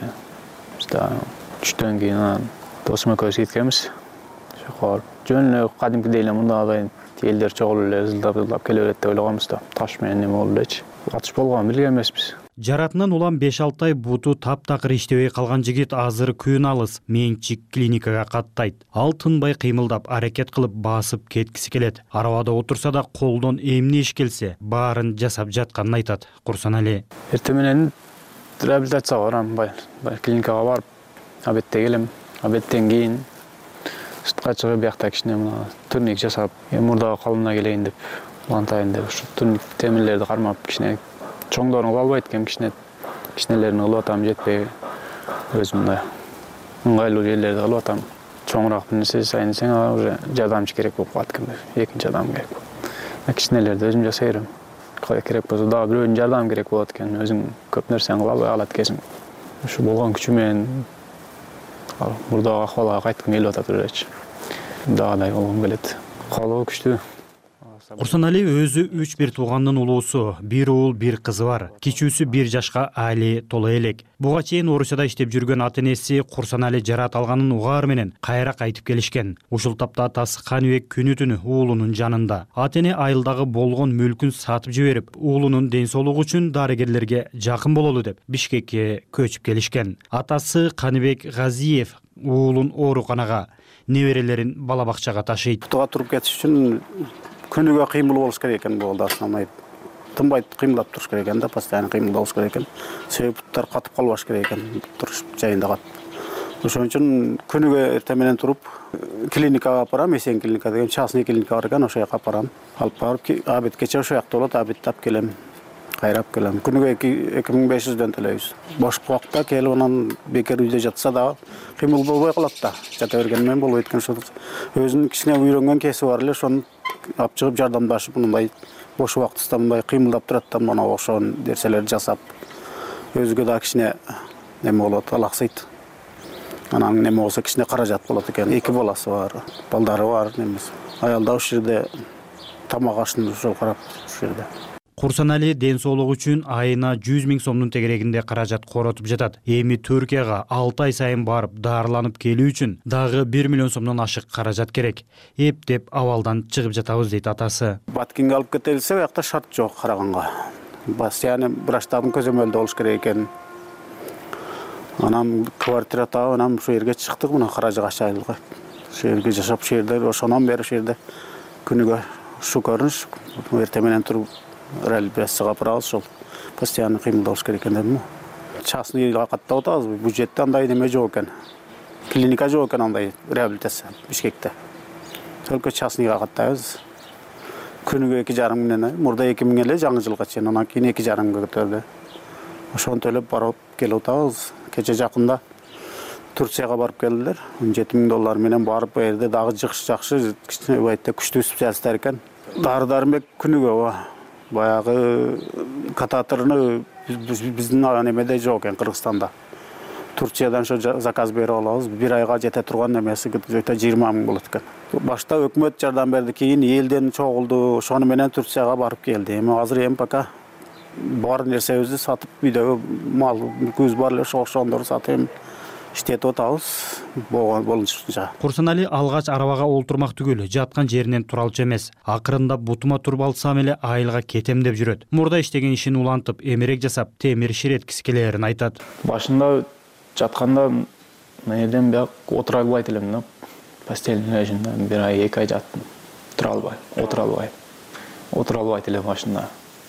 Түштөн кийин анан досум экөөбүз кеткенбиз. Ошо жөн эле кадимкидей эле мындагыдай элдер чогулуп эле ызылдап-ызылдап келе берет деп ойлогонбуз да. Таш менен неме болду элечи. Атыш болгонун билген эмеспиз. Жаратынан улам беш алты ай буту таптакыр иштебей калган жигит азыр күн алыс Меңчик клиникага каттайт. Ал тынбай кыймылдап, аракет кылып басып кеткиси келет. Арабада отурса да колдон эмне иш келсе, баарын жасап жатканын айтат Курсанали. Эртең менен реабилитацияга барам, клиникага барып, обедте келем. Обедтен кийин сыртка чыгып, биякта кичине мына турник жасап, мурдагы калыбына келейин деп, улантайын деп, ушу турник темирлерди кармап кичине чоңдорун кыла албайт экен, кичине кичинелерин кылып атам, жетпей өзүм мындай ыңгайлуу жерлерди кылып атам. Чоңураак бир нерсе жасайын десең, уже жардамчы керек болуп калат экен, экинчи адам керек. Кичинелерди өзүм жасай берем. Керек болсо дагы бирөөнүн жардамы керек болот экен, өзүң көп нерсени кыла албай калат экенсиң. Ушу болгон күчү менен мурдагы акыбалга кайткым келип атат элечи. Дагыдай болгум келет. Калоо күчтүү. Курсанали өзү үч бир туугандын улуусу, бир уул, бир кызы бар. Кичүүсү бир жашка али толо элек. Буга чейин Орусияда иштеп жүргөн ата-энеси Курсанали жараат алганын угаар менен кайра кайтып келишкен. Ушул тапта атасы Каныбек күнү түнү уулунун жанында. Ата-эне айылдагы болгон мүлкүн сатып жиберип, уулунун ден соолугу үчүн дарыгерлерге жакын бололу деп Бишкекке көчүп келишкен. Атасы Каныбек Газиев уулун ооруканага, неберелерин бала бакчага ташыйт. Бутуга туруп кетиш үчүн күнүгө кыймыл болуш керек экен, болду основной. Тынбай кыймылдап туруш керек экен да, постоянно кыймылдап болуш керек экен. Себеби буттар катып калбаш керек экен, туруш жайында кат. Ошон үчүн күнүгө эртең менен туруп клиникага апарам, эсен клиника деген частный клиника бар экен, ошол жака апарам. Алып барып, обед кече ошол жакта болот, обедти алып келем. Кайрап келем. Күнүгө эки миң беш жүздөн төлөйбүз. Бошко убакта келип анан бекер үйдө жатса да кыймыл болбой калат да. Жата берген менен болбойт экен. Өзүнүн кичине үйрөнгөн кеси бар эле, ошону алып чыгып жардамдашып, мындай бош убактыста мындай кыймылдап турат да, мына ошон нерселерди жасап, өзгө да кичине неме болот, алаксыйт. Анан неме болсо кичине каражат болот экен. Эки баласы бар, балдары бар, немес. Аялда ошол жерде тамак ашын ошол карап ошол жерде. Курсанали ден соолугу үчүн айына жүз миң сомдун тегерегинде каражат коротуп жатат. Эми Түркияга алты ай сайын барып даарыланып келүү үчүн дагы бир миллион сомдон ашык каражат керек. Эптеп абалдан чыгып жатабыз дейт атасы. Баткинге алып кетелсе, ал жакта шарт жок караганга. Постоянно врачтардын көзөмөлүндө болуш керек экен. Анан квартира таап, анан ошол жерге чыктык, мына Каражыгач айылга. Ошол жерге жашап, ошол жерде ошонон бери ошол жерде күнүгө ушу көрүнүш, эртең менен туруп реабилитацияга апарабыз, ошол постоянно кыймылдабыш керек экен дедим. Частныйга каттап атабыз, бюджетте андай неме жок экен. Клиника жок экен андай реабилитация Бишкекте. Только частныйга каттайбыз. Күнүгө эки жарым миңден, мурда эки миң эле жаңы жылга чейин, анан кийин эки жарымга көтөрдү. Ошону төлөп барып келип атабыз. Кече жакында Турцияга барып келдилер. он жети миң доллар менен барып, бу жерде дагы жакшы жакшы, кичине байта күчтүү специалисттер экен. Дары-дармек күнүгө баягы кататоруну биздин немеде жок экен, Кыргызстанда. Турциядан ошо заказ берип алабыз. Бир айга жете турган немеси где-то жыйырма миң болот экен. Башта өкмөт жардам берди, кийин элден чогулду, ошону менен Турцияга барып келди. Эми азыр эми пока бар нерсебизди сатып, үйдөгү мал көз бар эле, ошондорду сатып иштетип атабыз. Болушунча. Курсанали алгач арабага олтурмак түгүл, жаткан жеринен туралчу эмес. Акырында бутума туруп алсам эле айылга кетем деп жүрөт. Мурда иштеген ишин улантып, эмерек жасап, темир ширеткиси келерин айтат. Башында жатканда менен бияк отура албайт элем да. Постельный режимде бир ай, эки ай жаттым. Тура албай, отура албай. Отура албайт элем башында.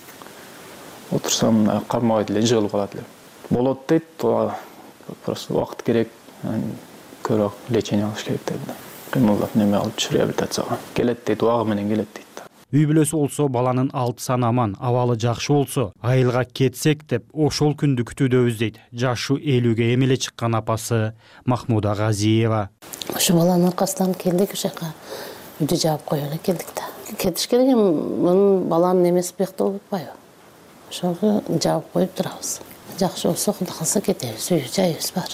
Отурсам кармабайт эле, жыгылып калат элем. Болот дейт, просто убакыт керек, көрөк лечение алыш керек дейт. Кыймылдап неме алып реабилитацияга келет дейт, убагы менен келет дейт. Үй бүлөсү болсо, баланын алты саны аман, абалы жакшы болсо, айылга кетсек деп ошол күндү күтүүдөбүз дейт. Жашы элүүгө эмеле чыккан апасы Махмуда Газиева. Ошо баланын аркасынан келдик, ошол жака үйдү жаап коюп эле келдик да. Кетиш керек, мунун баланын немеси бuyakта болуп атпайбы? Ошого жаап коюп турабыз. Жакшы болсо, Кудай калса кетебиз, үй жайыбыз бар.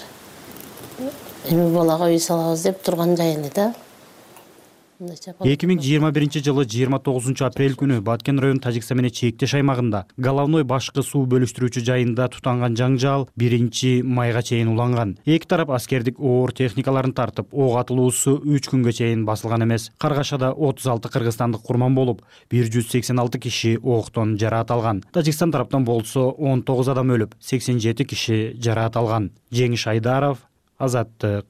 Эми балага үй салабыз деп турган жай эле да. эки миң жыйырма биринчи жылы жыйырма тогузунчу апрель күнү Баткен район Тажикстан менен чектеш аймагында головной башкы суу бөлүштүрүүчү жайында тутанган жаңжал биринчи майга чейин уланган. Эки тарап аскердик оор техникаларын тартып, ок атылуусу үч күнгө чейин басылган эмес. Каргашада отуз алты кыргызстандык курман болуп, бир жүз сексен алты киши октон жараат алган. Тажикстан тараптан болсо он тогуз адам өлүп, сексен жети киши жараат алган. Жеңиш Айдаров, Азаттык.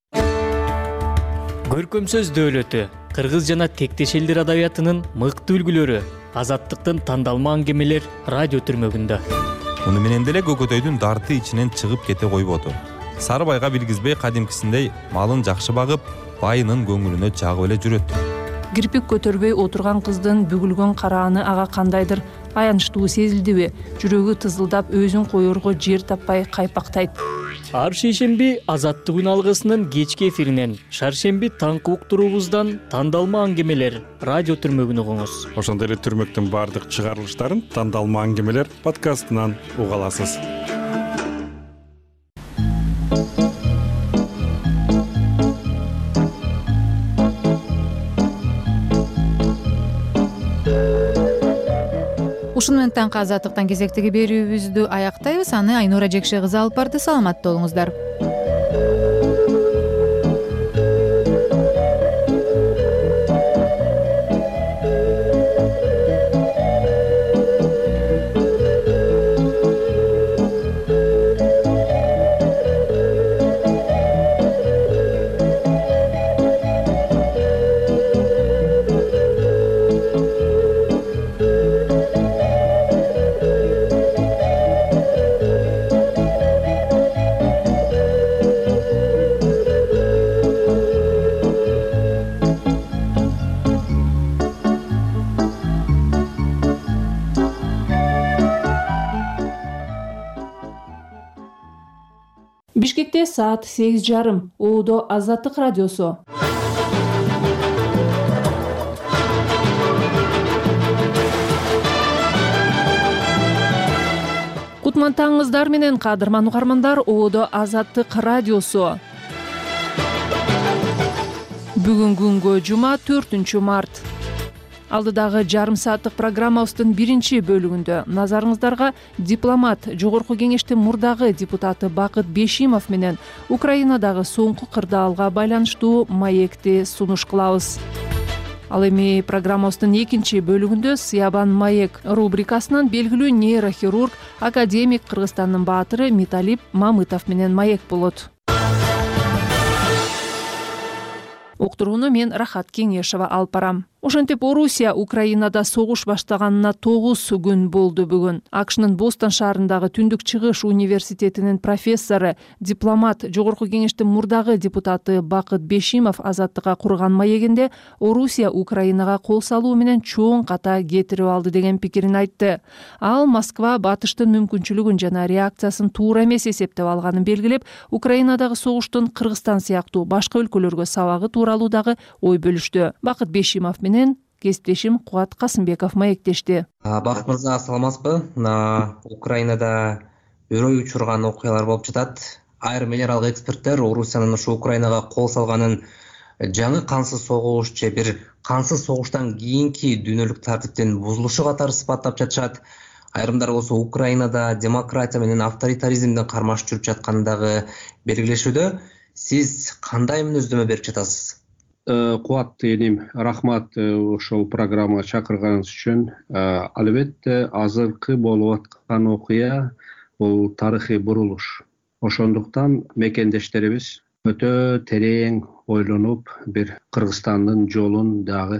Көркөм сөз дөөлөтү, кыргыз жана тектеш элдер адабиятынын мыкты үлгүлөрү, Азаттыктын тандалма аңгемелер радио түрмөгүндө. Муну менен деле көкөтөйдүн дарты ичинен чыгып кете койбоду. Сары байга билгизбей кадимкисиндей малын жакшы багып, байынын көңүлүнө жагып эле жүрөт. Кирпик көтөрбөй отурган кыздын бүгүлгөн карааны ага кандайдыр аянычтуу сезилдиби? Жүрөгү тызылдап, өзүн коерго жер таппай кайпактайт. Ар шейшемби Азаттык алгысынын кечки эфиринен, шаршемби таңкы уктуруубуздан тандалма аңгемелер радио түрмөгүн угуңуз. Ошондой эле түрмөктүн бардык чыгарылыштарын тандалма аңгемелер подкастынан уга аласыз. Ушуну менен таңкы Азаттыктан кезектеги берүүбүздү аяктайбыз. Аны Айнура Жекше кызы алып барды. Саламатта болуңуздар. Бишкекте саат сегиз жарым. Оодо Азаттык радиосу. Кутман таңыңыздар менен кадырман угармандар, Оодо Азаттык радиосу. Бүгүн күнгө жума төртүнчү март. Алдыдагы жарым сааттык программабыздын биринчи бөлүгүндө назарыңыздарга дипломат, жогорку кеңештин мурдагы депутаты Бакыт Бешимов менен Украинадагы соңку кырдаалга байланыштуу маекти сунуш кылабыз. Ал эми программабыздын экинчи бөлүгүндө Сыябан маек рубрикасынын белгилүү нейрохирург, академик Кыргызстандын баатыры Миталип Мамытов менен маек болот. Уктурууну мен Рахат Кеңешова алып барам. Ошентип Орусия Украинада согуш баштаганына тогуз күн болду бүгүн. АКШнын Бостон шаарындагы Түндүк Чыгыш университетинин профессору, дипломат, жогорку кеңештин мурдагы депутаты Бакыт Бешимов Азаттыкка курган маегинде Орусия Украинага кол салуу менен чоң ката кетирип алды деген пикирин айтты. Ал Москва батыштын мүмкүнчүлүгүн жана реакциясын туура эмес эсептеп алганын белгилеп, Украинадагы согуштун Кыргызстан сыяктуу башка өлкөлөргө сабагы тууралуу дагы ой бөлүштү. Бакыт Бешимов менен кесиптешим Кубат Касымбеков маектешти. Бакыт мырза, саламатсызбы? Украинада өрөй учурган окуялар болуп жатат. Айрым эл аралык эксперттер Орусиянын ушу Украинага кол салганын жаңы кансыз согуш же бир кансыз согуштан кийинки дүйнөлүк тартиптин бузулушу катары сыпаттап жатышат. Айрымдар болсо Украинада демократия менен авторитаризмдин кармаш жүрүп жатканын дагы белгилешүүдө. Сиз кандай мүнөздөмө берип жатасыз? Кубат эним, рахмат ошол программага чакырганыңыз үчүн. Албетте азыркы болуп аткан окуя бул тарыхый бурулуш. Ошондуктан мекендештерибиз өтө терең ойлонуп, бир Кыргызстандын жолун дагы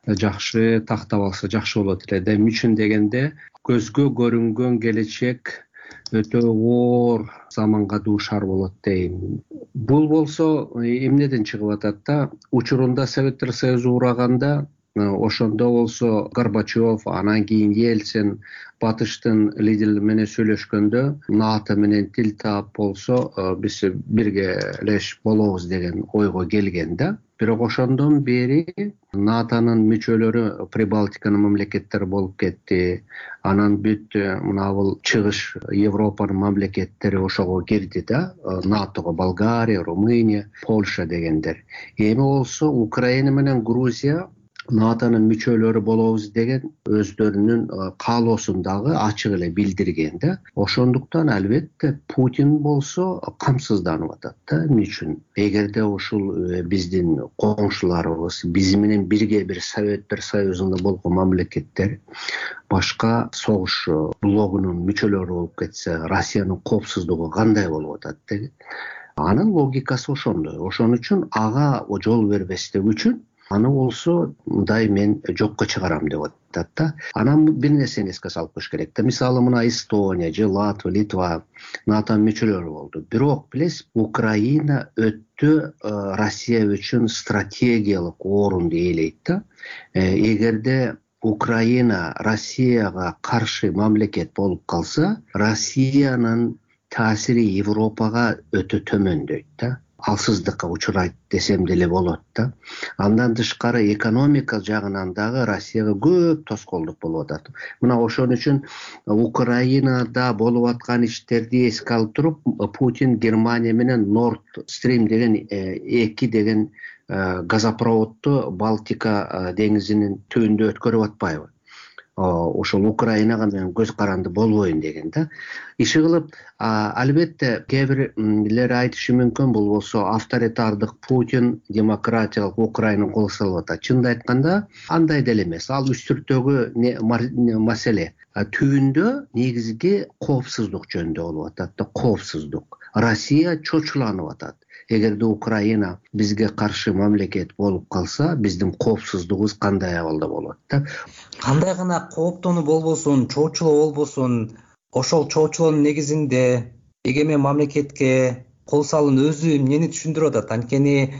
жакшы тактап алса жакшы болот эле. Эмне үчүн дегенде, көзгө көрүнгөн келечек өтө оор заманга дуушар болот дейм. Бул болсо эмнеден чыгып атат да, учурунда Советтер Союзу ураганда, ошондо болсо Горбачев, анан кийин Ельцин батыштын лидерлери менен сүйлөшкөндө, НАТО менен тил таап болсо биз биргелеш болобуз деген ойго келген да. Бирок ошондон бери НАТОнун мүчөлөрү Прибалтиканын мамлекеттери болуп кетти. Анан бүт мына бул чыгыш Европанын мамлекеттери ошого кирди да, НАТОго Болгария, Румыния, Польша дегендер. Эми болсо Украина менен Грузия НАТОнун мүчөлөрү болобуз деген өздөрүнүн каалоосун дагы ачык эле билдирген да. Ошондуктан албетте Путин болсо камсызданып атат да. Эмне үчүн? Эгерде ушул биздин коңшуларыбыз, биз менен бирге бир Советтер Союзунда болгон мамлекеттер башка согуш блогунун мүчөлөрү болуп кетсе, Россиянын коопсуздугу кандай болуп атат деген. Анын логикасы ошондой. Ошон үчүн ага жол бербестик үчүн аны болсо мындай мен жокко чыгарам деп атат да. Анан бир нерсени эске салып коюш керек да. Мисалы мына Эстония же Латвия, Литва НАТО мүчөлөрү болду. Бирок билесиз, Украина өтө Россия үчүн стратегиялык орунду ээлейт да. Эгерде Украина Россияга каршы мамлекет болуп калса, Россиянын таасири Европага өтө төмөндөйт да. Алсыздыкка учурайт десем деле болот да. Андан тышкары экономика жагынан дагы Россияга көп тоскоолдук болуп атат. Мына ошон үчүн Украинада болуп аткан иштерди эске алып туруп, Путин Германия менен Nord Stream деген эки деген газопроводду Балтика деңизинин түбүндө өткөрүп атпайбы? Ошол Украинага менен көз каранды болбойн деген да. Иши кылып, албетте кээ бирлер айтышы мүмкүн, бул болсо авторитардык Путин демократиялык Украинаны кол салып атат. Чынды айтканда, андай деле эмес. Ал үстүртөгү маселе. Түбүндө негизги коопсуздук жөнүндө болуп атат да, коопсуздук. Россия чочуланып атат. Эгерде Украина бизге каршы мамлекет болуп калса, биздин коопсуздугубуз кандай абалда болот да? Кандай гана кооптонуу болбосун, чоочулоо болбосун, ошол чоочулоонун негизинде эгемен мамлекетке кол салуунун өзү эмнени түшүндүрүп атат? Анткени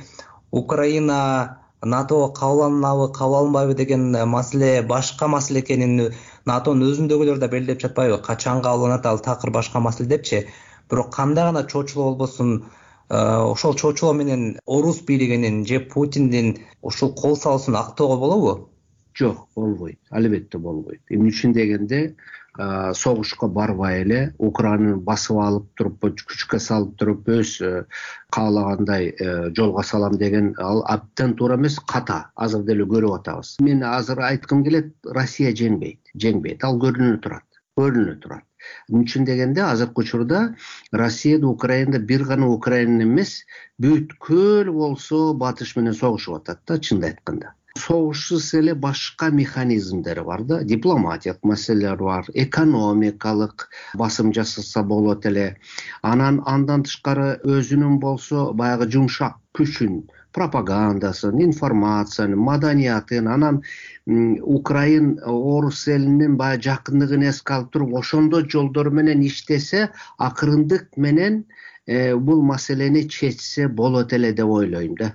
Украина НАТОго кабыл алынабы, кабыл алынбайбы деген маселе башка маселе экенин НАТОнун өзүндөгүлөр да белгилеп жатпайбы? Качан кабыл алынат, ал такыр башка маселе депчи. бирок кандай гана чоочулоо болбосун ошол чоочулоо менен орус бийлигинин же Путиндин ушул кол салуусун актоого болобу? Жок, болбойт, албетте болбойт. Эмне үчүн дегенде согушка барбай эле Украинаны басып алып туруп, күчкө салып туруп, өз каалагандай жолго салам деген ал абдан туура эмес, ката. Азыр деле көрүп атабыз. Мен азыр айткым келет, Россия жеңбейт, жеңбейт. Ал көрүнүп турат, көрүнүп турат. Эмне үчүн дегенде азыркы учурда Россияда, Украинада бир гана Украина эмес, бүткүл болсо батыш менен согушуп атат да, чынын айтканда. Согушсуз эле башка механизмдер бар да, дипломатиялык маселелер бар, экономикалык басым жасаса болот эле. Анан андан тышкары өзүнүн болсо баягы жумшак күчүн, пропагандасын, информациянын, маданиятын, анан Украин орус элинин баягы жакындыгын эске алып туруп, ошондой жолдор менен иштесе, акырындык менен бул маселени чечсе болот эле деп ойлойм да.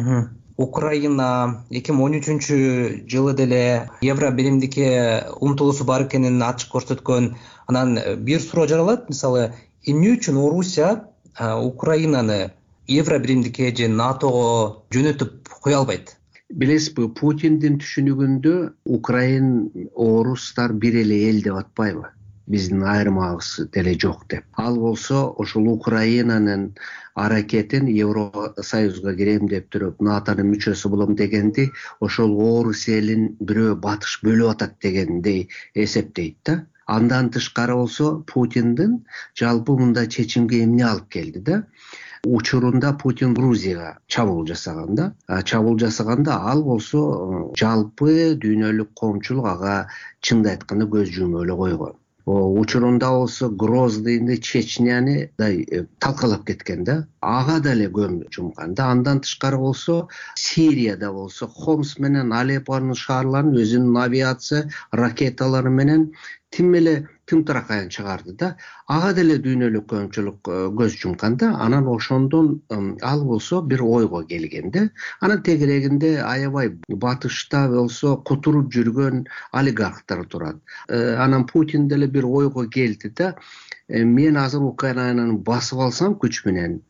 Украина эки миң он үчүнчү жылы деле евро биримдикке умтулуусу бар экенин ачык көрсөткөн. Анан бир суроо жаралат, мисалы, эмне үчүн Орусия Украинаны евро биримдикке же НАТОго жөнөтүп кое албайт? Билесизби, Путиндин түшүнүгүндө Украин, орустар бир эле эл деп атпайбы? Биздин айырмабыз деле жок деп. Ал болсо ошол Украинанын аракетин Евросоюзга кирем деп туруп, НАТОнун мүчөсү болом дегенди, ошол орус элин бирөө батыш бөлүп атат дегендей эсептейт да. Андан тышкары болсо Путиндин жалпы мындай чечимге эмне алып келди да? Учурунда Путин Грузияга чабуул жасаган да. Чабуул жасаганда ал болсо жалпы дүйнөлүк коомчулук ага чынды айтканда көз жумуп эле койгон. Учурунда болсо Гроздыйны, Чечняны талкалап кеткен да. Ага деле көз жумкан да. Андан тышкары болсо Сирияда болсо Хомс менен Алеппонун шаарларын өзүнүн авиация ракеталары менен тим эле тымтыракайын чыгарды да. Ага деле дүйнөлүк коомчулук көз жумкан да. Анан ошондон ал болсо бир ойго келген да. Анан тегерегинде аябай батышта болсо кутуруп жүргөн олигархтар турат. Анан Путин деле бир ойго келди да. Мен азыр Украинаны басып алсам күч менен,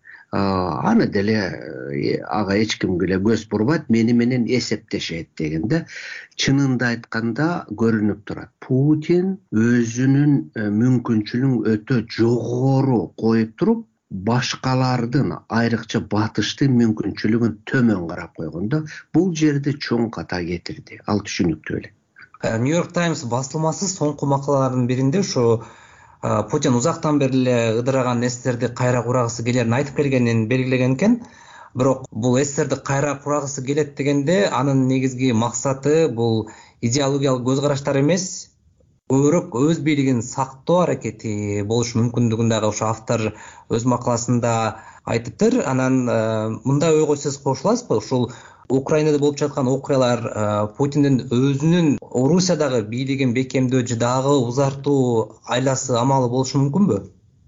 аны деле ага эч кимге эле көз бурбайт, мени менен эсептешет дегенде, чынында айтканда көрүнүп турат. Путин өзүнүн мүмкүнчүлүгүн өтө жогору коюп туруп, башкалардын, айрыкча батыштын мүмкүнчүлүгүн төмөн карап койгон да. Бул жерде чоң ката кетирди. Ал түшүнүктүү эле. New York Times басылмасы соңку макалаларынын биринде ушу Путин узактан бери эле ыдыраган эстерди кайра курагысы келерин айтып келгенин белгилеген экен. Бирок бул эстерди кайра курагысы келет дегенде анын негизги максаты бул идеологиялык көз караштар эмес, көбүрөөк өз бийлигин сактоо аракети болушу мүмкүндүгүн дагы ошо автор өз макаласында айтыптыр. Анан мындай ойго сиз кошуласызбы? Ушул Украинада болуп жаткан окуялар Путиндин өзүнүн Орусиядагы бийлигин бекемдөө же дагы узартуу айласы амалы болушу мүмкүнбү?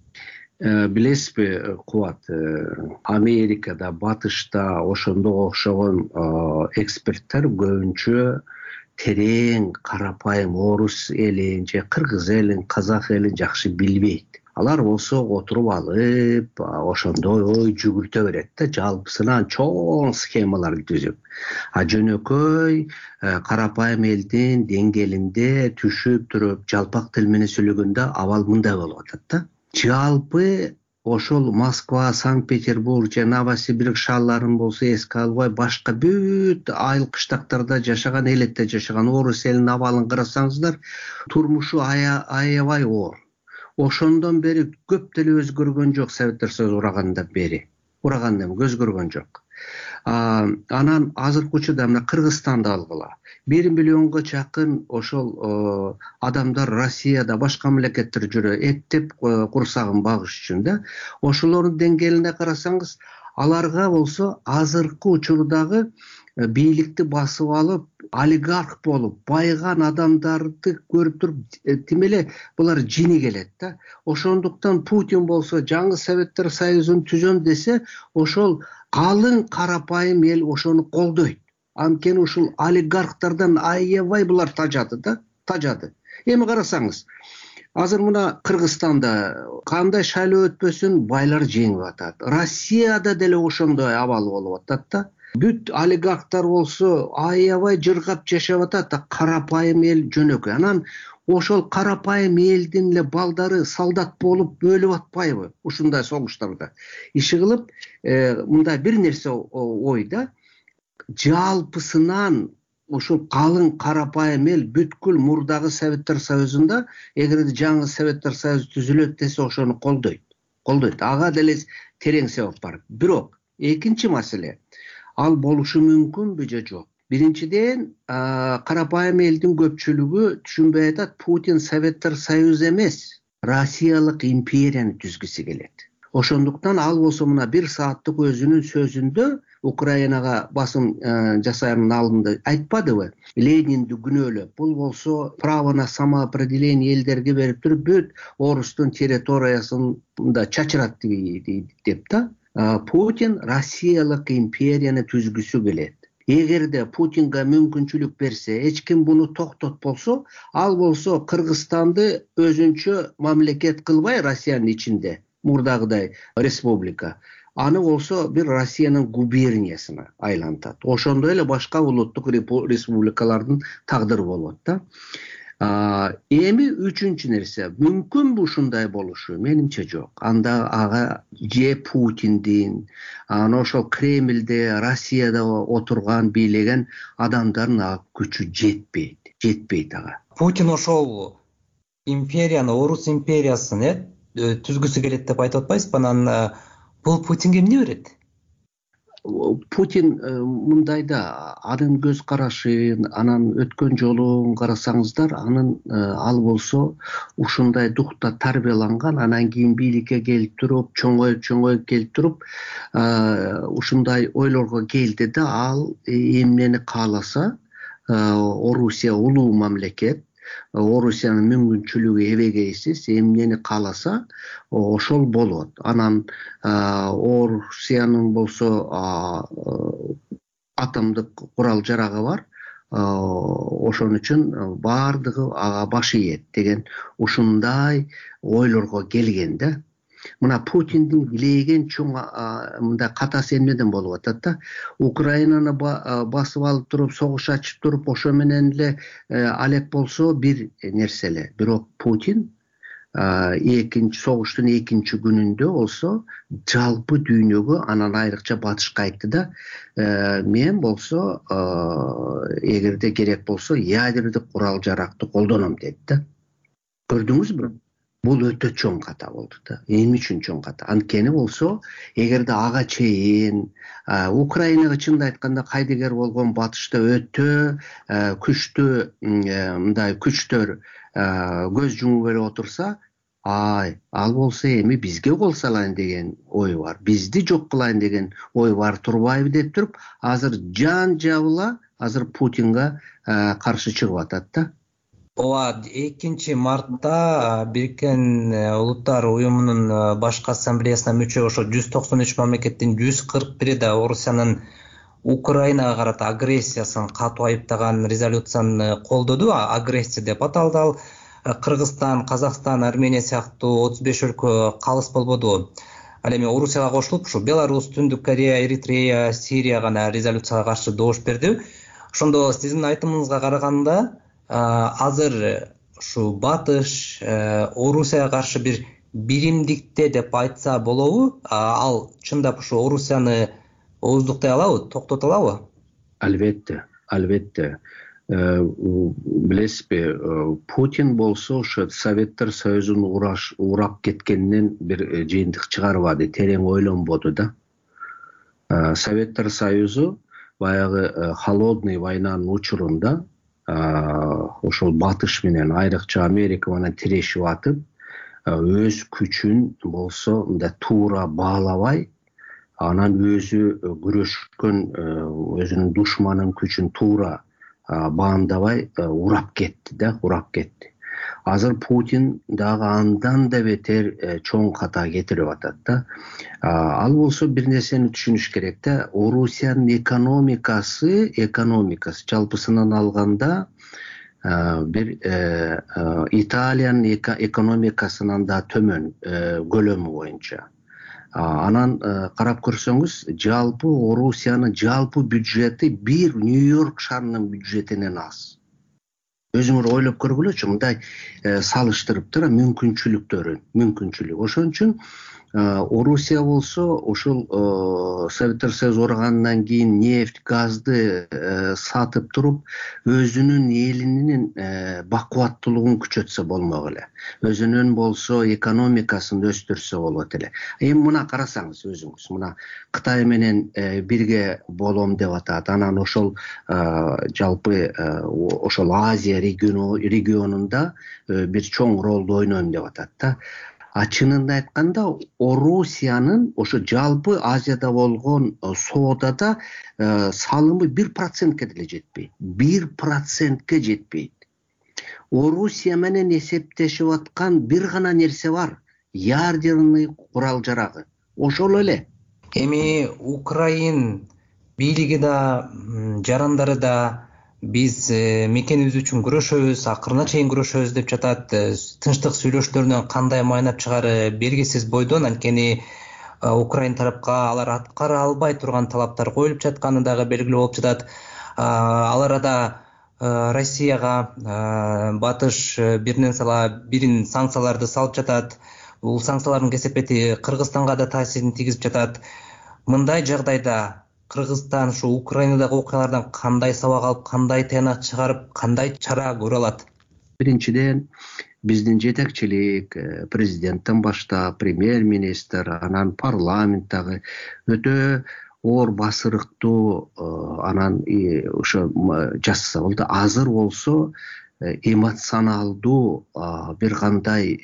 Билесизби, Кубат, Америкада, Батышта ошондого окшогон эксперттер көбүнчө терең, карапайым орус элин же кыргыз элин, казак элин жакшы билбейт. Алар болсо отуруп алып, ошондой ой жүгүртө берет да, жалпысынан чоң схемаларды түзүп. А жөнөкөй карапайым элдин деңгээлинде түшүп туруп, жалпак тил менен сүйлөгөндө абал мындай болуп атат да. Жалпы ошол Москва, Санкт-Петербург же Новосибирск шаарларын болсо эске албай, башка бүт айыл кыштактарда жашаган, элетте жашаган орус элинин абалын карасаңыздар, турмушу аябай оор. Ошондон бери көп деле өзгөргөн жок, Советтер Союзу урагандан бери. Урагандан өзгөргөн жок. Анан азыркы учурда мына Кыргызстанды алгыла. бир миллионго чакын ошол адамдар Россияда, башка мамлекеттер жүрө, эптеп курсагын багыш үчүн да. Ошолордун деңгээлине карасаңыз, аларга болсо азыркы учурдагы бийликти басып алып, олигарх болуп, байган адамдарды көрүп туруп, тим эле булар жини келет да. Ошондуктан Путин болсо жаңы Советтер Союзун түзөм десе, ошол калың карапайым эл ошону колдойт. Анткени ушул олигархтардан аябай булар тажады да, тажады. Эми карасаңыз, азыр мына Кыргызстанда кандай шайлоо өтпөсүн байлар жеңип атат. Россияда деле ошондой абал болуп атат да. Бүт олигархтар болсо аябай жыргап жашап атат, карапайым эл жөнөкөй. Анан ошол карапайым элдин эле балдары солдат болуп өлүп атпайбы ушундай согуштарда? Иши кылып, мындай бир нерсе ой да, жалпысынан ошол калың карапайым эл бүткүл мурдагы Советтер Союзунда эгерде жаңы Советтер Союзу түзүлөт десе ошону колдойт. Колдойт. Ага деле терең себеп бар. Бирок экинчи маселе, ал болушу мүмкүнбү же жок? Биринчиден, карапайым элдин көпчүлүгү түшүнбөй атат, Путин Советтер Союзу эмес, Россиялык империяны түзгүсү келет. Ошондуктан ал болсо мына бир сааттык өзүнүн сөзүндө Украинага басым жасаянын алдында айтпадыбы? Ленинди күнөөлөп, бул болсо право на самоопределение элдерге берип туруп бүт орустун территориясында чачырат деп да. Путин Россиялык империяны түзгүсү келет. Эгерде Путинге мүмкүнчүлүк берсе, эч ким буну токтотпосо, ал болсо Кыргызстанды өзүнчө мамлекет кылбай Россиянын ичинде, мурдагыдай республика, аны болсо бир Россиянын губерниясына айлантат. Ошондой эле башка улуттук республикалардын тагдыры болот да. Эми үчүнчү нерсе, мүмкүнбү ушундай болушу? Менимче жок. Анда ага же Путиндин, аны ошол Кремльде, Россияда отурган бийлеген адамдардын күчү жетпейт. Жетпейт ага. Путин ошол империяны, Орус империясын түзгүсү келет деп айтып атпайсызбы? Анан бул Путинге эмне берет? Путин мындайда, анын көз карашын, анан өткөн жолун карасаңыздар, анын ал болсо ушундай духта тарбияланган, анан кийин бийликке келип туруп, чоңоюп чоңоюп келип туруп, ушундай ойлорго келди да, ал эмнени кааласа, Орусия улуу мамлекет, Орусиянын мүмкүнчүлүгү эбегейсиз, эмнени кааласа ошол болот. Анан Орусиянын болсо атомдук курал жарагы бар, ошон үчүн баардыгы ага баш ийет деген ушундай ойлорго келген да. Мына Путиндин билеген чоң мындай катасы эмнеден болуп атат да? Украинаны басып алып туруп, согуш ачып туруп, ошо менен эле алек болсо бир нерселе. Бирок Путин экинчи согуштун экинчи күнүндө болсо жалпы дүйнөгө, анан айрыкча батышка айтты да, мен болсо эгерде керек болсо ядердик курал жаракты колдоном деди да. Көрдүңүзбү? Бул өтө чоң ката болду да. Эмне үчүн чоң ката? Анткени болсо, эгерде ага чейин Украинага чынды айтканда кайдыгер болгон батышта өтө күчтүү мындай күчтөр көз жумуп эле отурса, ай, ал болсо эми бизге кол салайын деген ой бар, бизди жок кылайын деген ой бар турбайбы деп туруп, азыр жан жабыла азыр Путинга каршы чыгып атат да. Ооба, экинчи мартта Бириккен Улуттар уюмунун башкы ассамблеясына мүчө ошо жүз токсон үч мамлекеттин жүз кырк бири да Орусиянын Украинага карата агрессиясын катуу айыптаган резолюцияны колдоду. Агрессия деп аталды ал. Кыргызстан, Казакстан, Армения сыяктуу отуз беш өлкө калыс болбоду. Ал эми Орусияга кошулуп, ушу Беларусь, Түндүк Корея, Эритрея, Сирия гана резолюцияга каршы добуш берди. Ошондо сиздин айтымыңызга караганда, азыр ушу батыш Орусияга каршы бир биримдикте деп айтса болобу? Ал чындап ушу Орусияны ооздуктай алабы, токтото алабы? Албетте, албетте. Билесизби, Путин болсо ошо Советтер Союзун урап кеткенинен бир жыйынтык чыгарбады, терең ойлонбоду да. Советтер Союзу баягы холодный войнанын учурунда ошол батыш менен айрыкча Америка менен тирешип атып, өз күчүн болсо мындай туура баалабай, анан өзү күрөшкөн өзүнүн душманын күчүн туура баамдабай урап кетти да, урап кетти. Азыр Путин дагы андан да бетер чоң ката кетирип атат да. Ал болсо бир нерсени түшүнүш керек да, Орусиянын экономикасы, экономикасы жалпысынан алганда бир Италиянын экономикасынан да төмөн көлөмү боюнча. Анан карап көрсөңүз, жалпы Орусиянын жалпы бюджети бир Нью-Йорк шаарынын бюджетинен аз. Өзүңөр ойлоп көргүлөчү, мындай салыштырып тура мүмкүнчүлүктөрүн, мүмкүнчүлүк. Ошон үчүн Орусия болсо ушул Советтер Союзу ооругандан кийин нефть, газды сатып туруп, өзүнүн элинин бакубаттуулугун күчөтсө болмок эле. Өзүнүн болсо экономикасын өстүрсө болот эле. Эми мына карасаңыз өзүңүз, мына Кытай менен бирге болом деп атат. Анан ошол жалпы ошол Азия регионунда бир чоң ролду ойнойм деп атат да. А чынында айтканда, Орусиянын ошо жалпы Азияда болгон соодада салымы бир процентке деле жетпейт. бир процентке жетпейт. Орусия менен эсептешип аткан бир гана нерсе бар. Ядерный курал жарагы. Ошол эле. Эми Украин бийлиги да, жарандары да биз мекенибиз үчүн күрөшөбүз, акырына чейин күрөшөбүз деп жатат. Тынчтык сүйлөшүүлөрүнөн кандай майнап чыгары белгисиз бойдон, анткени Украин тарапка алар аткара албай турган талаптар коюлуп жатканы дагы белгилүү болуп жатат. Ал арада Россияга батыш биринен сала бирин санкцияларды салып жатат. Бул санкциялардын кесепети Кыргызстанга да таасирин тийгизип жатат. Мындай жагдайда Кыргызстан ушу Украинадагы окуялардан кандай сабак алып, кандай тыянак чыгарып, кандай чара көрө алат? Биринчиден, биздин жетекчилик, президенттен баштап, премьер-министр, анан парламенттагы өтө оор басырыктуу анан ошо жасаса болду. Азыр болсо эмоционалдуу бир кандай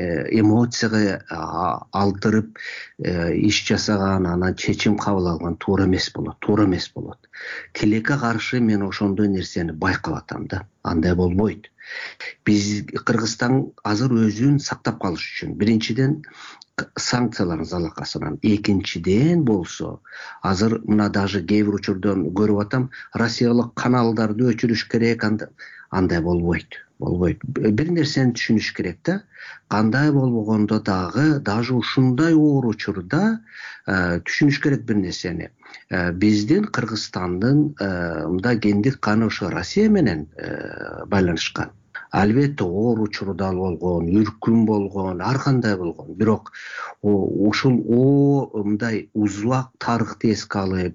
эмоцияга алдырып иш жасаган, анан чечим кабыл алган туура эмес болот, туура эмес болот. Тилекке каршы мен ошондой нерсени байкап атам да. Андай болбойт. Биз Кыргызстан азыр өзүн сактап калыш үчүн биринчиден санкциялардын залакасынан, экинчиден болсо азыр мына даже кээ бир учурдан көрүп атам, Россиялык каналдарды өчүрүш керек. Андай болбойт, болбойт. Бир нерсени түшүнүш керек да. Кандай болбогондо дагы, даже ушундай оор учурда түшүнүш керек бир нерсени. Биздин Кыргызстандын мындай гендик каны ошо Россия менен байланышкан. Албетте оор учурда болгон, үркүн болгон, ар кандай болгон. Бирок ушул о мындай узак тарыхты эске алып,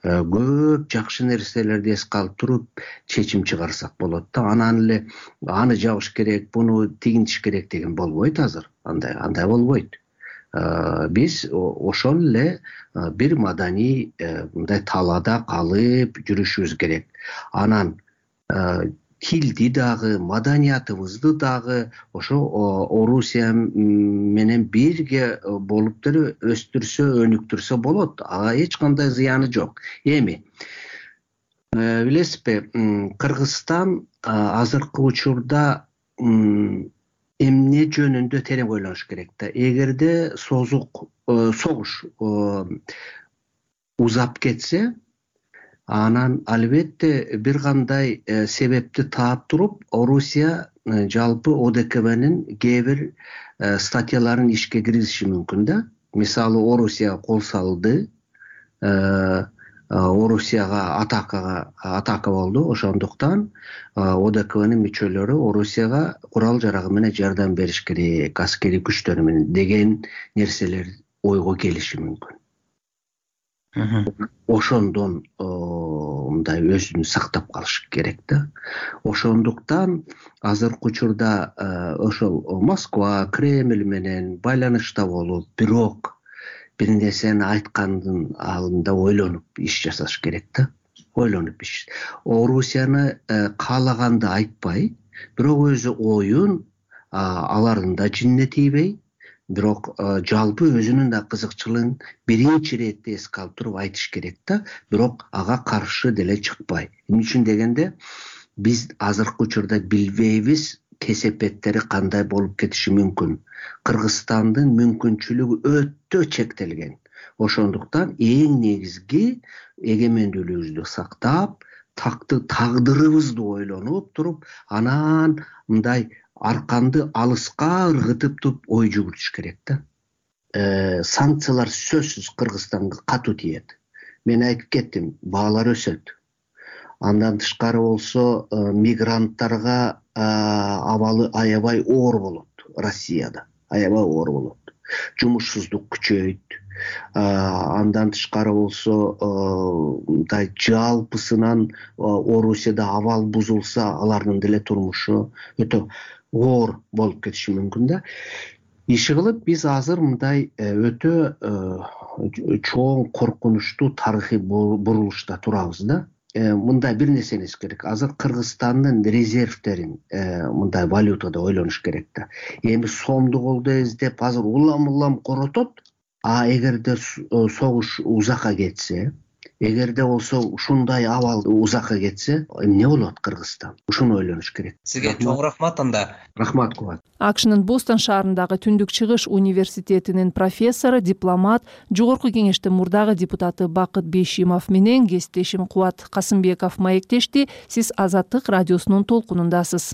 көп жакшы нерселерди эске алып туруп чечим чыгарсак болот да. Анан эле аны жабыш керек, буну тигинтиш керек деген болбойт азыр. Андай андай болбойт. Биз ошол эле бир маданий мындай талаада калып жүрүшүбүз керек. Анан тилди дагы, маданиятыбызды дагы ошо Орусия менен бирге болуп деле өстүрсө, өнүктүрсө болот. Ага эч кандай зыяны жок. Эми билесизби, Кыргызстан азыркы учурда эмне жөнүндө терең ойлоnuш керек да. Эгерде созук согуш узап кетсе, анан албетте бир кандай себепти таап туруп, Орусия жалпы О Д К Б'нин кээ бир статьяларын ишке киргизиши мүмкүн да. Мисалы, Орусия кол салды, Орусияга атакага атака болду. Ошондуктан О Д К Б'нин мүчөлөрү Орусияга курал жарагы менен жардам бериш керек, аскери күчтөрү менен деген нерселер ойго келиши мүмкүн. Ошондон мындай өзүн сактап калыш керек да. Ошондуктан азыркы учурда ошол Москва, Кремль менен байланышта болуп, бирок бир нерсени айткандын алдында ойлонуп иш жасаш керек да. Ойлонуп иш. Орусияны каалаганды айтпай, бирок өзү оюн алардын да жинне тийбей, бирок жалпы өзүнүн да кызыкчылыгын биринчи иретте эске алып туруп айтыш керек да. Бирок ага каршы деле чыкпай. Эмне үчүн дегенде, биз азыркы учурда билбейбиз кесепеттери кандай болуп кетиши мүмкүн. Кыргызстандын мүмкүнчүлүгү өтө чектелген. Ошондуктан эң негизги эгемендүүлүгүбүздү сактап, такты тагдырыбызды ойлонуп туруп анан мындай арканды алыска ыргытып туруп ой жүгүртүш керек да. Санкциялар сөзсүз Кыргызстанга катуу тиет. Мен айтып кеттим, баалар өсөт. Андан тышкары болсо мигранттарга абалы аябай оор болот. Россияда аябай оор болот. Жумушсуздук күчөйт. Андан тышкары болсо мындай жалпысынан Орусияда абал бузулса, алардын деле турмушу өтө оор болуп кетиши мүмкүн да. Иши кылып биз азыр мындай өтө чоң коркунучтуу тарыхый бурулушта турабыз да. Мындай бир нерсени эскериш керек. Азыр Кыргызстандын резервтерин мындай валютада ойлонуш керек да. Эми сомду колдо эздеп азыр улам-улам коротот, а эгерде согуш узакка кетсе, эгерде болсо ушундай абал узакка кетсе, эмне болот Кыргызстан? Ушуну ойлонуш керек. Сизге чоң рахмат анда. Рахмат Кубат. акшнын Бостон шаарындагы Түндүк Чыгыш университетинин профессору, дипломат, жогорку кеңештин мурдагы депутаты Бакыт Бейшимов менен кесиптешим Кубат Касымбеков маектешти. Сиз Азаттык радиосунун толкунундасыз.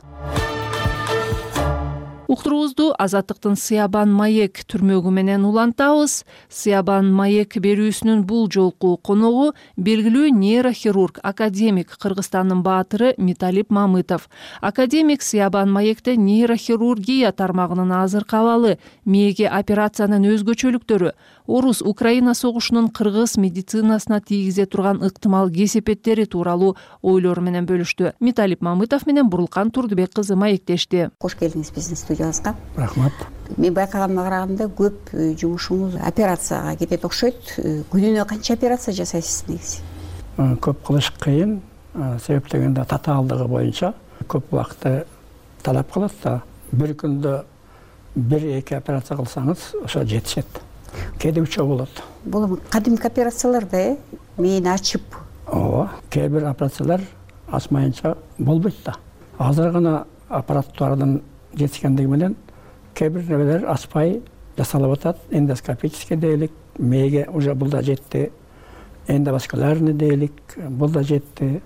Уктуруубузду Азаттыктын Сыябан маек түрмөгү менен улантабыз. Сыябан маек берүүсүнүн бул жолку коногу белгилүү нейрохирург, академик, Кыргызстандын баатыры Металип Мамытов. Академик Сыябан маекте нейрохирургия тармагынын азыркы абалы, мээге операциянын өзгөчөлүктөрү, Орус Украина согушунун кыргыз медицинасына тийгизе турган ыктымал кесепеттери тууралуу ойлору менен бөлүштү. Металип Мамытов менен Бурулкан Турдубек кызы маектешти. Кош келдиңиз биздин студиябызга. Рахмат. Мен байкаганыма караганда көп жумушуңуз операцияга кетет окшойт. Күнүнө канча операция жасайсыз негизи? Көп кылыш кыйын, себеп дегенде татаалдыгы боюнча көп убакытты талап кылат да. Бир күндө бир эки операция кылсаңыз, ошо жетишет. Кээде үч болот. Бул кадимки операциялар да, э? Мээни ачып. Ооба, кээ бир операциялар ачмайынча болбойт да. Азыр гана аппараттардын жетишкендиги менен кээ бир нерселер ачпай жасалып атат. Эндоскопический дейлик, мээге уже бул да жетти. Эндоваскулярный дейлик, бул да жетти.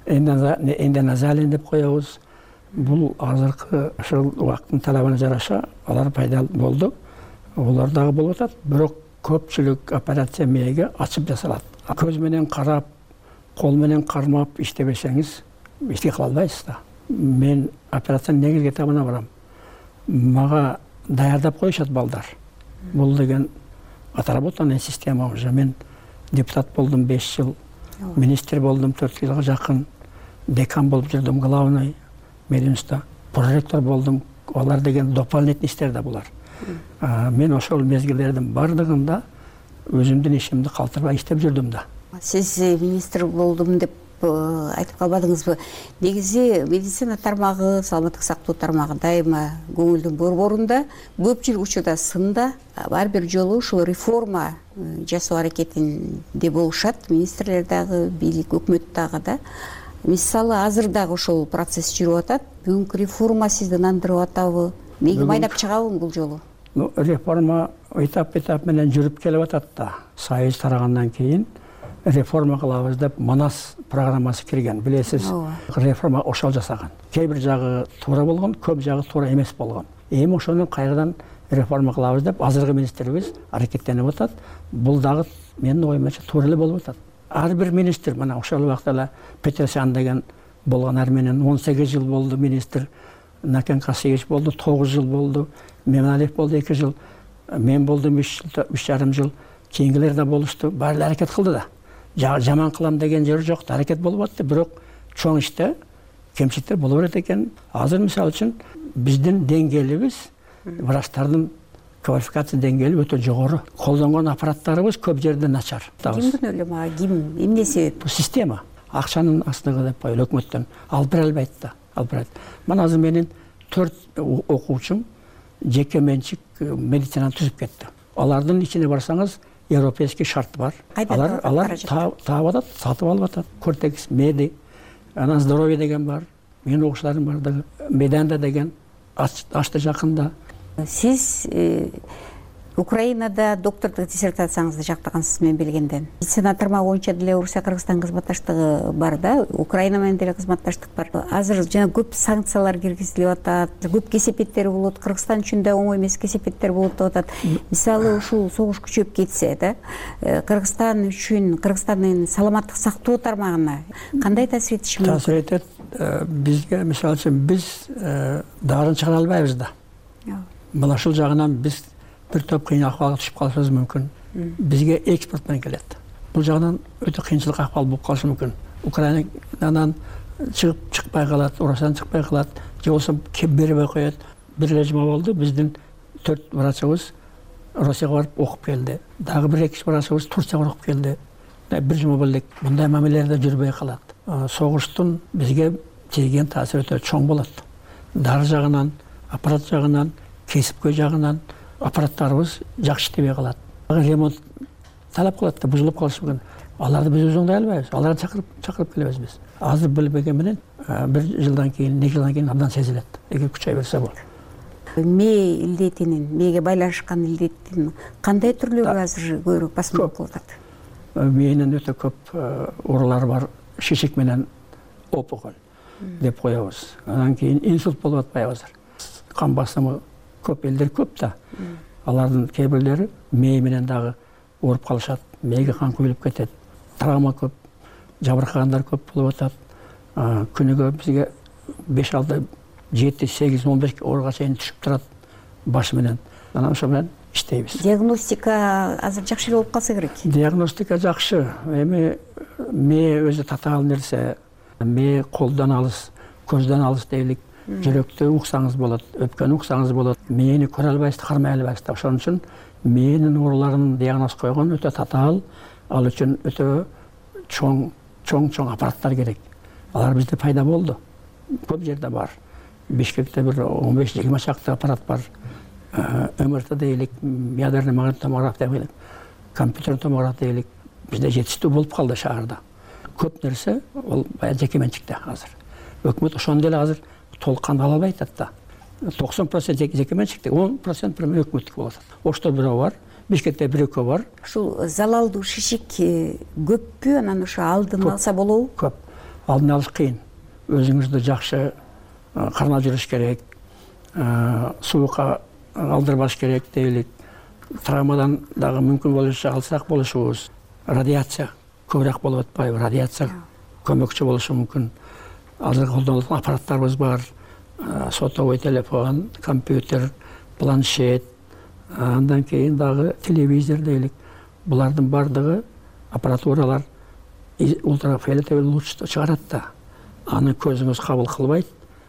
Эндоназалин деп коебуз. Бул азыркы ушул убакыттын талабына жараша алар пайда болду. Олар дагы болуп атат, бирок көпчүлүк операция мээге ачып жасалат. Көз менен карап, кол менен кармап иштебесеңиз, иштей кыла албайсыз да. Мен операциянын негизги этабына барам. Мага даярдап коюшат балдар. Бул деген отработанная система уже. Мен депутат болдум беш жыл, министр болдум төрт жылга жакын, декан болуп жүрдүм главный мединститута, проректор болдум. Олар деген дополнительный иштер да булар. Мен ошол мезгилдердин бардыгында өзүмдүн ишимди калтырбай иштеп жүрдүм да. Сиз министр болдум деп айтып калбадыңызбы? Негизи медицина тармагы, саламаттык сактоо тармагы дайыма көңүлдүн борборунда, көпчүлүк учурда сында ар бир жолу ушул реформа жасоо аракетинде болушат. Министрлер дагы, бийлик, өкмөт дагы да. Мисалы азыр дагы ошол процесс жүрүп атат. Бүгүнкү реформа сизди нандырып атабы? Мээге майнап чыгабы бул жолу? Ну, реформа этап-этап менен жүрүп келип атат да. Союз тарагандан кийин реформа кылабыз деп Манас программасы кирген. Билесиз, реформа ошол жасаган. Кээ бир жагы туура болгон, көп жагы туура эмес болгон. Эми ошону кайрадан реформа кылабыз деп азыркы министрибиз аракеттенип атат. Бул дагы менин оюмча туура эле болуп атат. Ар бир министр, мына ошол убакта эле Петросян деген болгон арменен он сегиз жыл болду министр. Накен Касиевич болду, тогуз жыл болду. Мемалиев болду эки жыл. Мен болдум үч жарым жыл. Кийингилер да болушту. Баары аракет кылды да. Жаман кылам деген жери жок, аракет болуп атты. Бирок чоң иште кемчиликтер боло берет экен. Азыр мисалы үчүн биздин деңгээлибиз, врачтардын квалификация деңгээли өтө жогору. Колдонгон аппараттарыбыз көп жерде начар. Кимдин эле мага ким, эмне себеп? Бул система. Акчанын астыгы деп коелу өкмөттөн. Алып бере албайт да. Алып берет. Мына азыр менин төрт окуучум жеке менчик медицинаны түзүп кетти. Алардын ичине барсаңыз, европейский шарт бар. Алар алар таап атат, сатып алып атат. Кортекс, Меди, анан здоровье деген бар. Менин окуучуларым бар да. Меданда деген ачты жакында. Сиз Украинада доктордук диссертацияңызды жактагансыз мен билгенден. Медицина тармагы боюнча деле Орусия Кыргызстан кызматташтыгы бар да, Украина менен деле кызматташтык бар. Азыр жана көп санкциялар киргизилип атат, көп кесепеттер болот, Кыргызстан үчүн да оңой эмес кесепеттер болот деп атат. Мисалы ушул согуш күчөп кетсе да, Кыргызстан үчүн, Кыргызстандын саламаттык сактоо тармагына кандай таасир этиши мүмкүн? Таасир этет. Бизге мисалы үчүн биз дарын чыгара албайбыз да. Мына ушул жагынан биз бир топ кыйын акыбалга түшүп калышыбыз мүмкүн. Бизге экспорт менен келет. Бул жагынан өтө кыйынчылык акыбал болуп калышы мүмкүн. Украинадан чыгып чыкпай калат, Орусиядан чыкпай калат, же болбосо кеп бербей коет. Бир эле жума болду, биздин төрт врачыбыз Россияга барып окуп келди. Дагы бир эки врачыбыз Турцияга окуп келди. Бир жума болду. Мындай мамилелерде жүрбөй калат. Согуштун бизге тийген таасири өтө чоң болот. Дары жагынан, аппарат жагынан, кесипкөй жагынан аппараттарыбыз жакшы иштебей калат. Ремонт талап кылат да, бузулуп калышы мүмкүн. Аларды биз өзүңдөй албайбыз. Аларды чакырып чакырып келебиз биз. Азыр билбеген менен бир жылдан кийин, эки жылдан кийин абдан сезилет. Эгер күчөй берсе болот. Мээ илдетинин, мээге байланышкан илдеттин кандай түрлөрү азыр көбүрөөк басым болуп калат? Мээнин өтө көп оорулары бар. Шишик менен опухоль деп коебуз. Анан кийин инсульт болуп атпайбы азыр. Кан басымы көп элдер көп да. Алардын кээ бирлери мээ менен дагы ооруп калышат. Мээге кан құйылып кетет. Травма көп, жабыркагандар көп болуп атат. Күнүгө бизге беш алты жети сегиз он беш ооруга чейин түшүп турат баш менен. Анан ошо менен иштейбиз. Диагностика азыр жакшы болуп калса керек. Диагностика жакшы. Эми мээ өзү татаал нерсе. Мээ колдон алыс, көздөн алыс дейлик. Жүрөктү уксаңыз болот, өпкөнү уксаңыз болот. Мээни көрө албайсыз, кармай албайсыз. Ошон үчүн мээнин ооруларын диагноз койгон өтө татаал, ал үчүн өтө чоң чоң чоң аппараттар керек. Алар бизде пайда болду. Көп жерде бар. Бишкекте бир он беш жыйырма чакты аппарат бар. МРТ дейлик, ядерный магнит томограф дейлик, компьютерный томограф дейлик. Бизде жетиштүү болуп калды шаарда. Көп нерсе ол баягы жеке менчикте азыр. Өкмөт ошону деле азыр толкан ала албай атат да. токсон процент жеке менчикте, он процент бир өкмөттүк болот. Ошто бирөө бар, Бишкекте бир экөө бар. Ушул залалдуу шишик көппү, анан ошо алдын алса болобу? Көп. Алдын алыш кыйын. Өзүңүздү жакшы кармап жүрүш керек. Суукка алдырбаш керек дейлик. Травмадан дагы мүмкүн болушу алсак болушубуз. Радиация көбүрөөк болуп атпайбы? Радиация көмөкчү болушу мүмкүн. Азыр колдонулган аппараттарыбыз бар. Сотовой телефон, компьютер, планшет, андан кейін дагы телевизор дейлик. Булардын бардыгы аппаратуралар ультрафиолетовый луч чыгарат да. Аны көзүңүз кабыл кылбайт,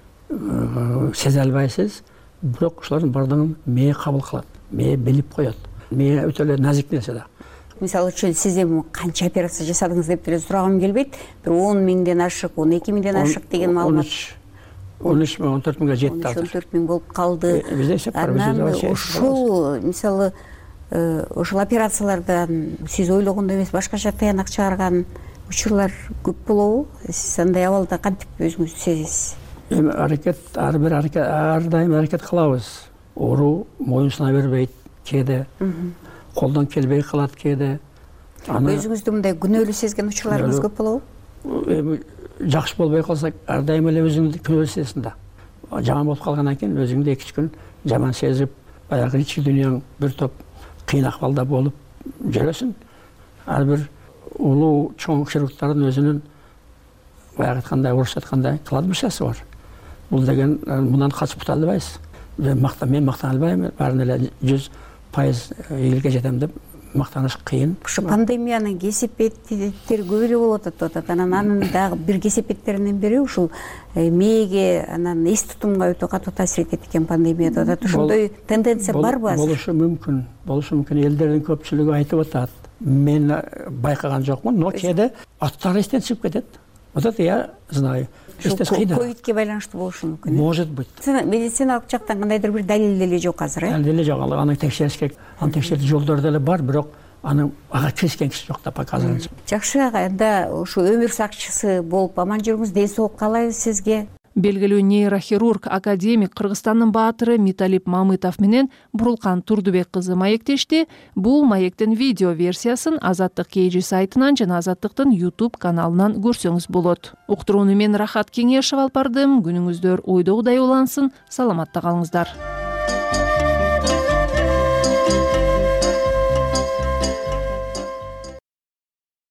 сезе албайсыз. Бирок ушулардын бардыгын мээ кабыл кылат. Мээ билип коет. Мээ өтө эле назик нерсе да. Мисалы үчүн сиз эми канча операция жасадыңыз деп деле сурагым келбейт. Бир он миңден ашык, он эки миңден ашык деген маалымат. он үч миң, он төрт миңге жетти азыр. он төрт миң болуп калды. Бизде эсеп бар. Ушул мисалы ошол операциялардан сиз ойлогондой эмес башкача таянак чыгарган учурлар көп болобу? Сиз андай абалда кантип өзүңүздү сезесиз? Эми аракет, ар бир аракет, ар дайым аракет кылабыз. Оору моюнсуна бербейт кээде. Колдон келбей калат кээде. Өзүңүздү мындай күнөөлүү сезген учурларыңыз көп болобу? Эми жакшы болбой калса, ар дайым эле өзүңдү күнөөлүү сезесиң да. Жаман болуп калгандан кийин өзүңдү эки үч күн жаман сезип, баягы ички дүйнөң бир топ кыйын акыбалда болуп жүрөсүң. Ар бир улуу чоң хирургдардын өзүнүн баягы айткандай, орусча айткандай кладбищеси бар. Бул деген мындан качып кута албайсыз. Мен мактана албайм, баарын эле жүз пайыз ийгиликке жетем деп мактаныш кыйын. Ушу пандемиянын кесепеттери көп эле болуп атат. Анан анын дагы бир кесепеттеринин бири ушул мээге, анан эс тутумга өтө катуу таасир этет экен пандемия деп атат. Ошондой тенденция барбы азыр? Болушу мүмкүн. Болушу мүмкүн. Элдердин көпчүлүгү айтып атат. Мен байкаган жокмун, но кээде аттары эстен чыгып кетет. Вот я знаю. Ковидке байланыштуу болушу мүмкүн. Может быть. Медициналык жактан кандайдыр бир далил деле жок азыр, э? Далил деле жок. Аны текшериш керек. Аны текшертүү жолдору деле бар, бирок аны ага киришкен киши жок да пока азырынча. Жакшы ага, анда ушу өмүр сакчысы болуп аман жүрүңүз, ден соолук каалайбыз сизге. белгилүү нейрохирург академик Кыргызстандын баатыры Миталип Мамытов менен Бурулкан Турдубек кызы маектешти. Бул маектин видео версиясын Азаттык Кейжи сайтынан жана Азаттыктын YouTube каналынан көрсөңүз болот. Уктурууну мен Рахат Кеңешева алып бардым. Күнүңүздөр ойдогудай улансын. Саламатта калыңыздар.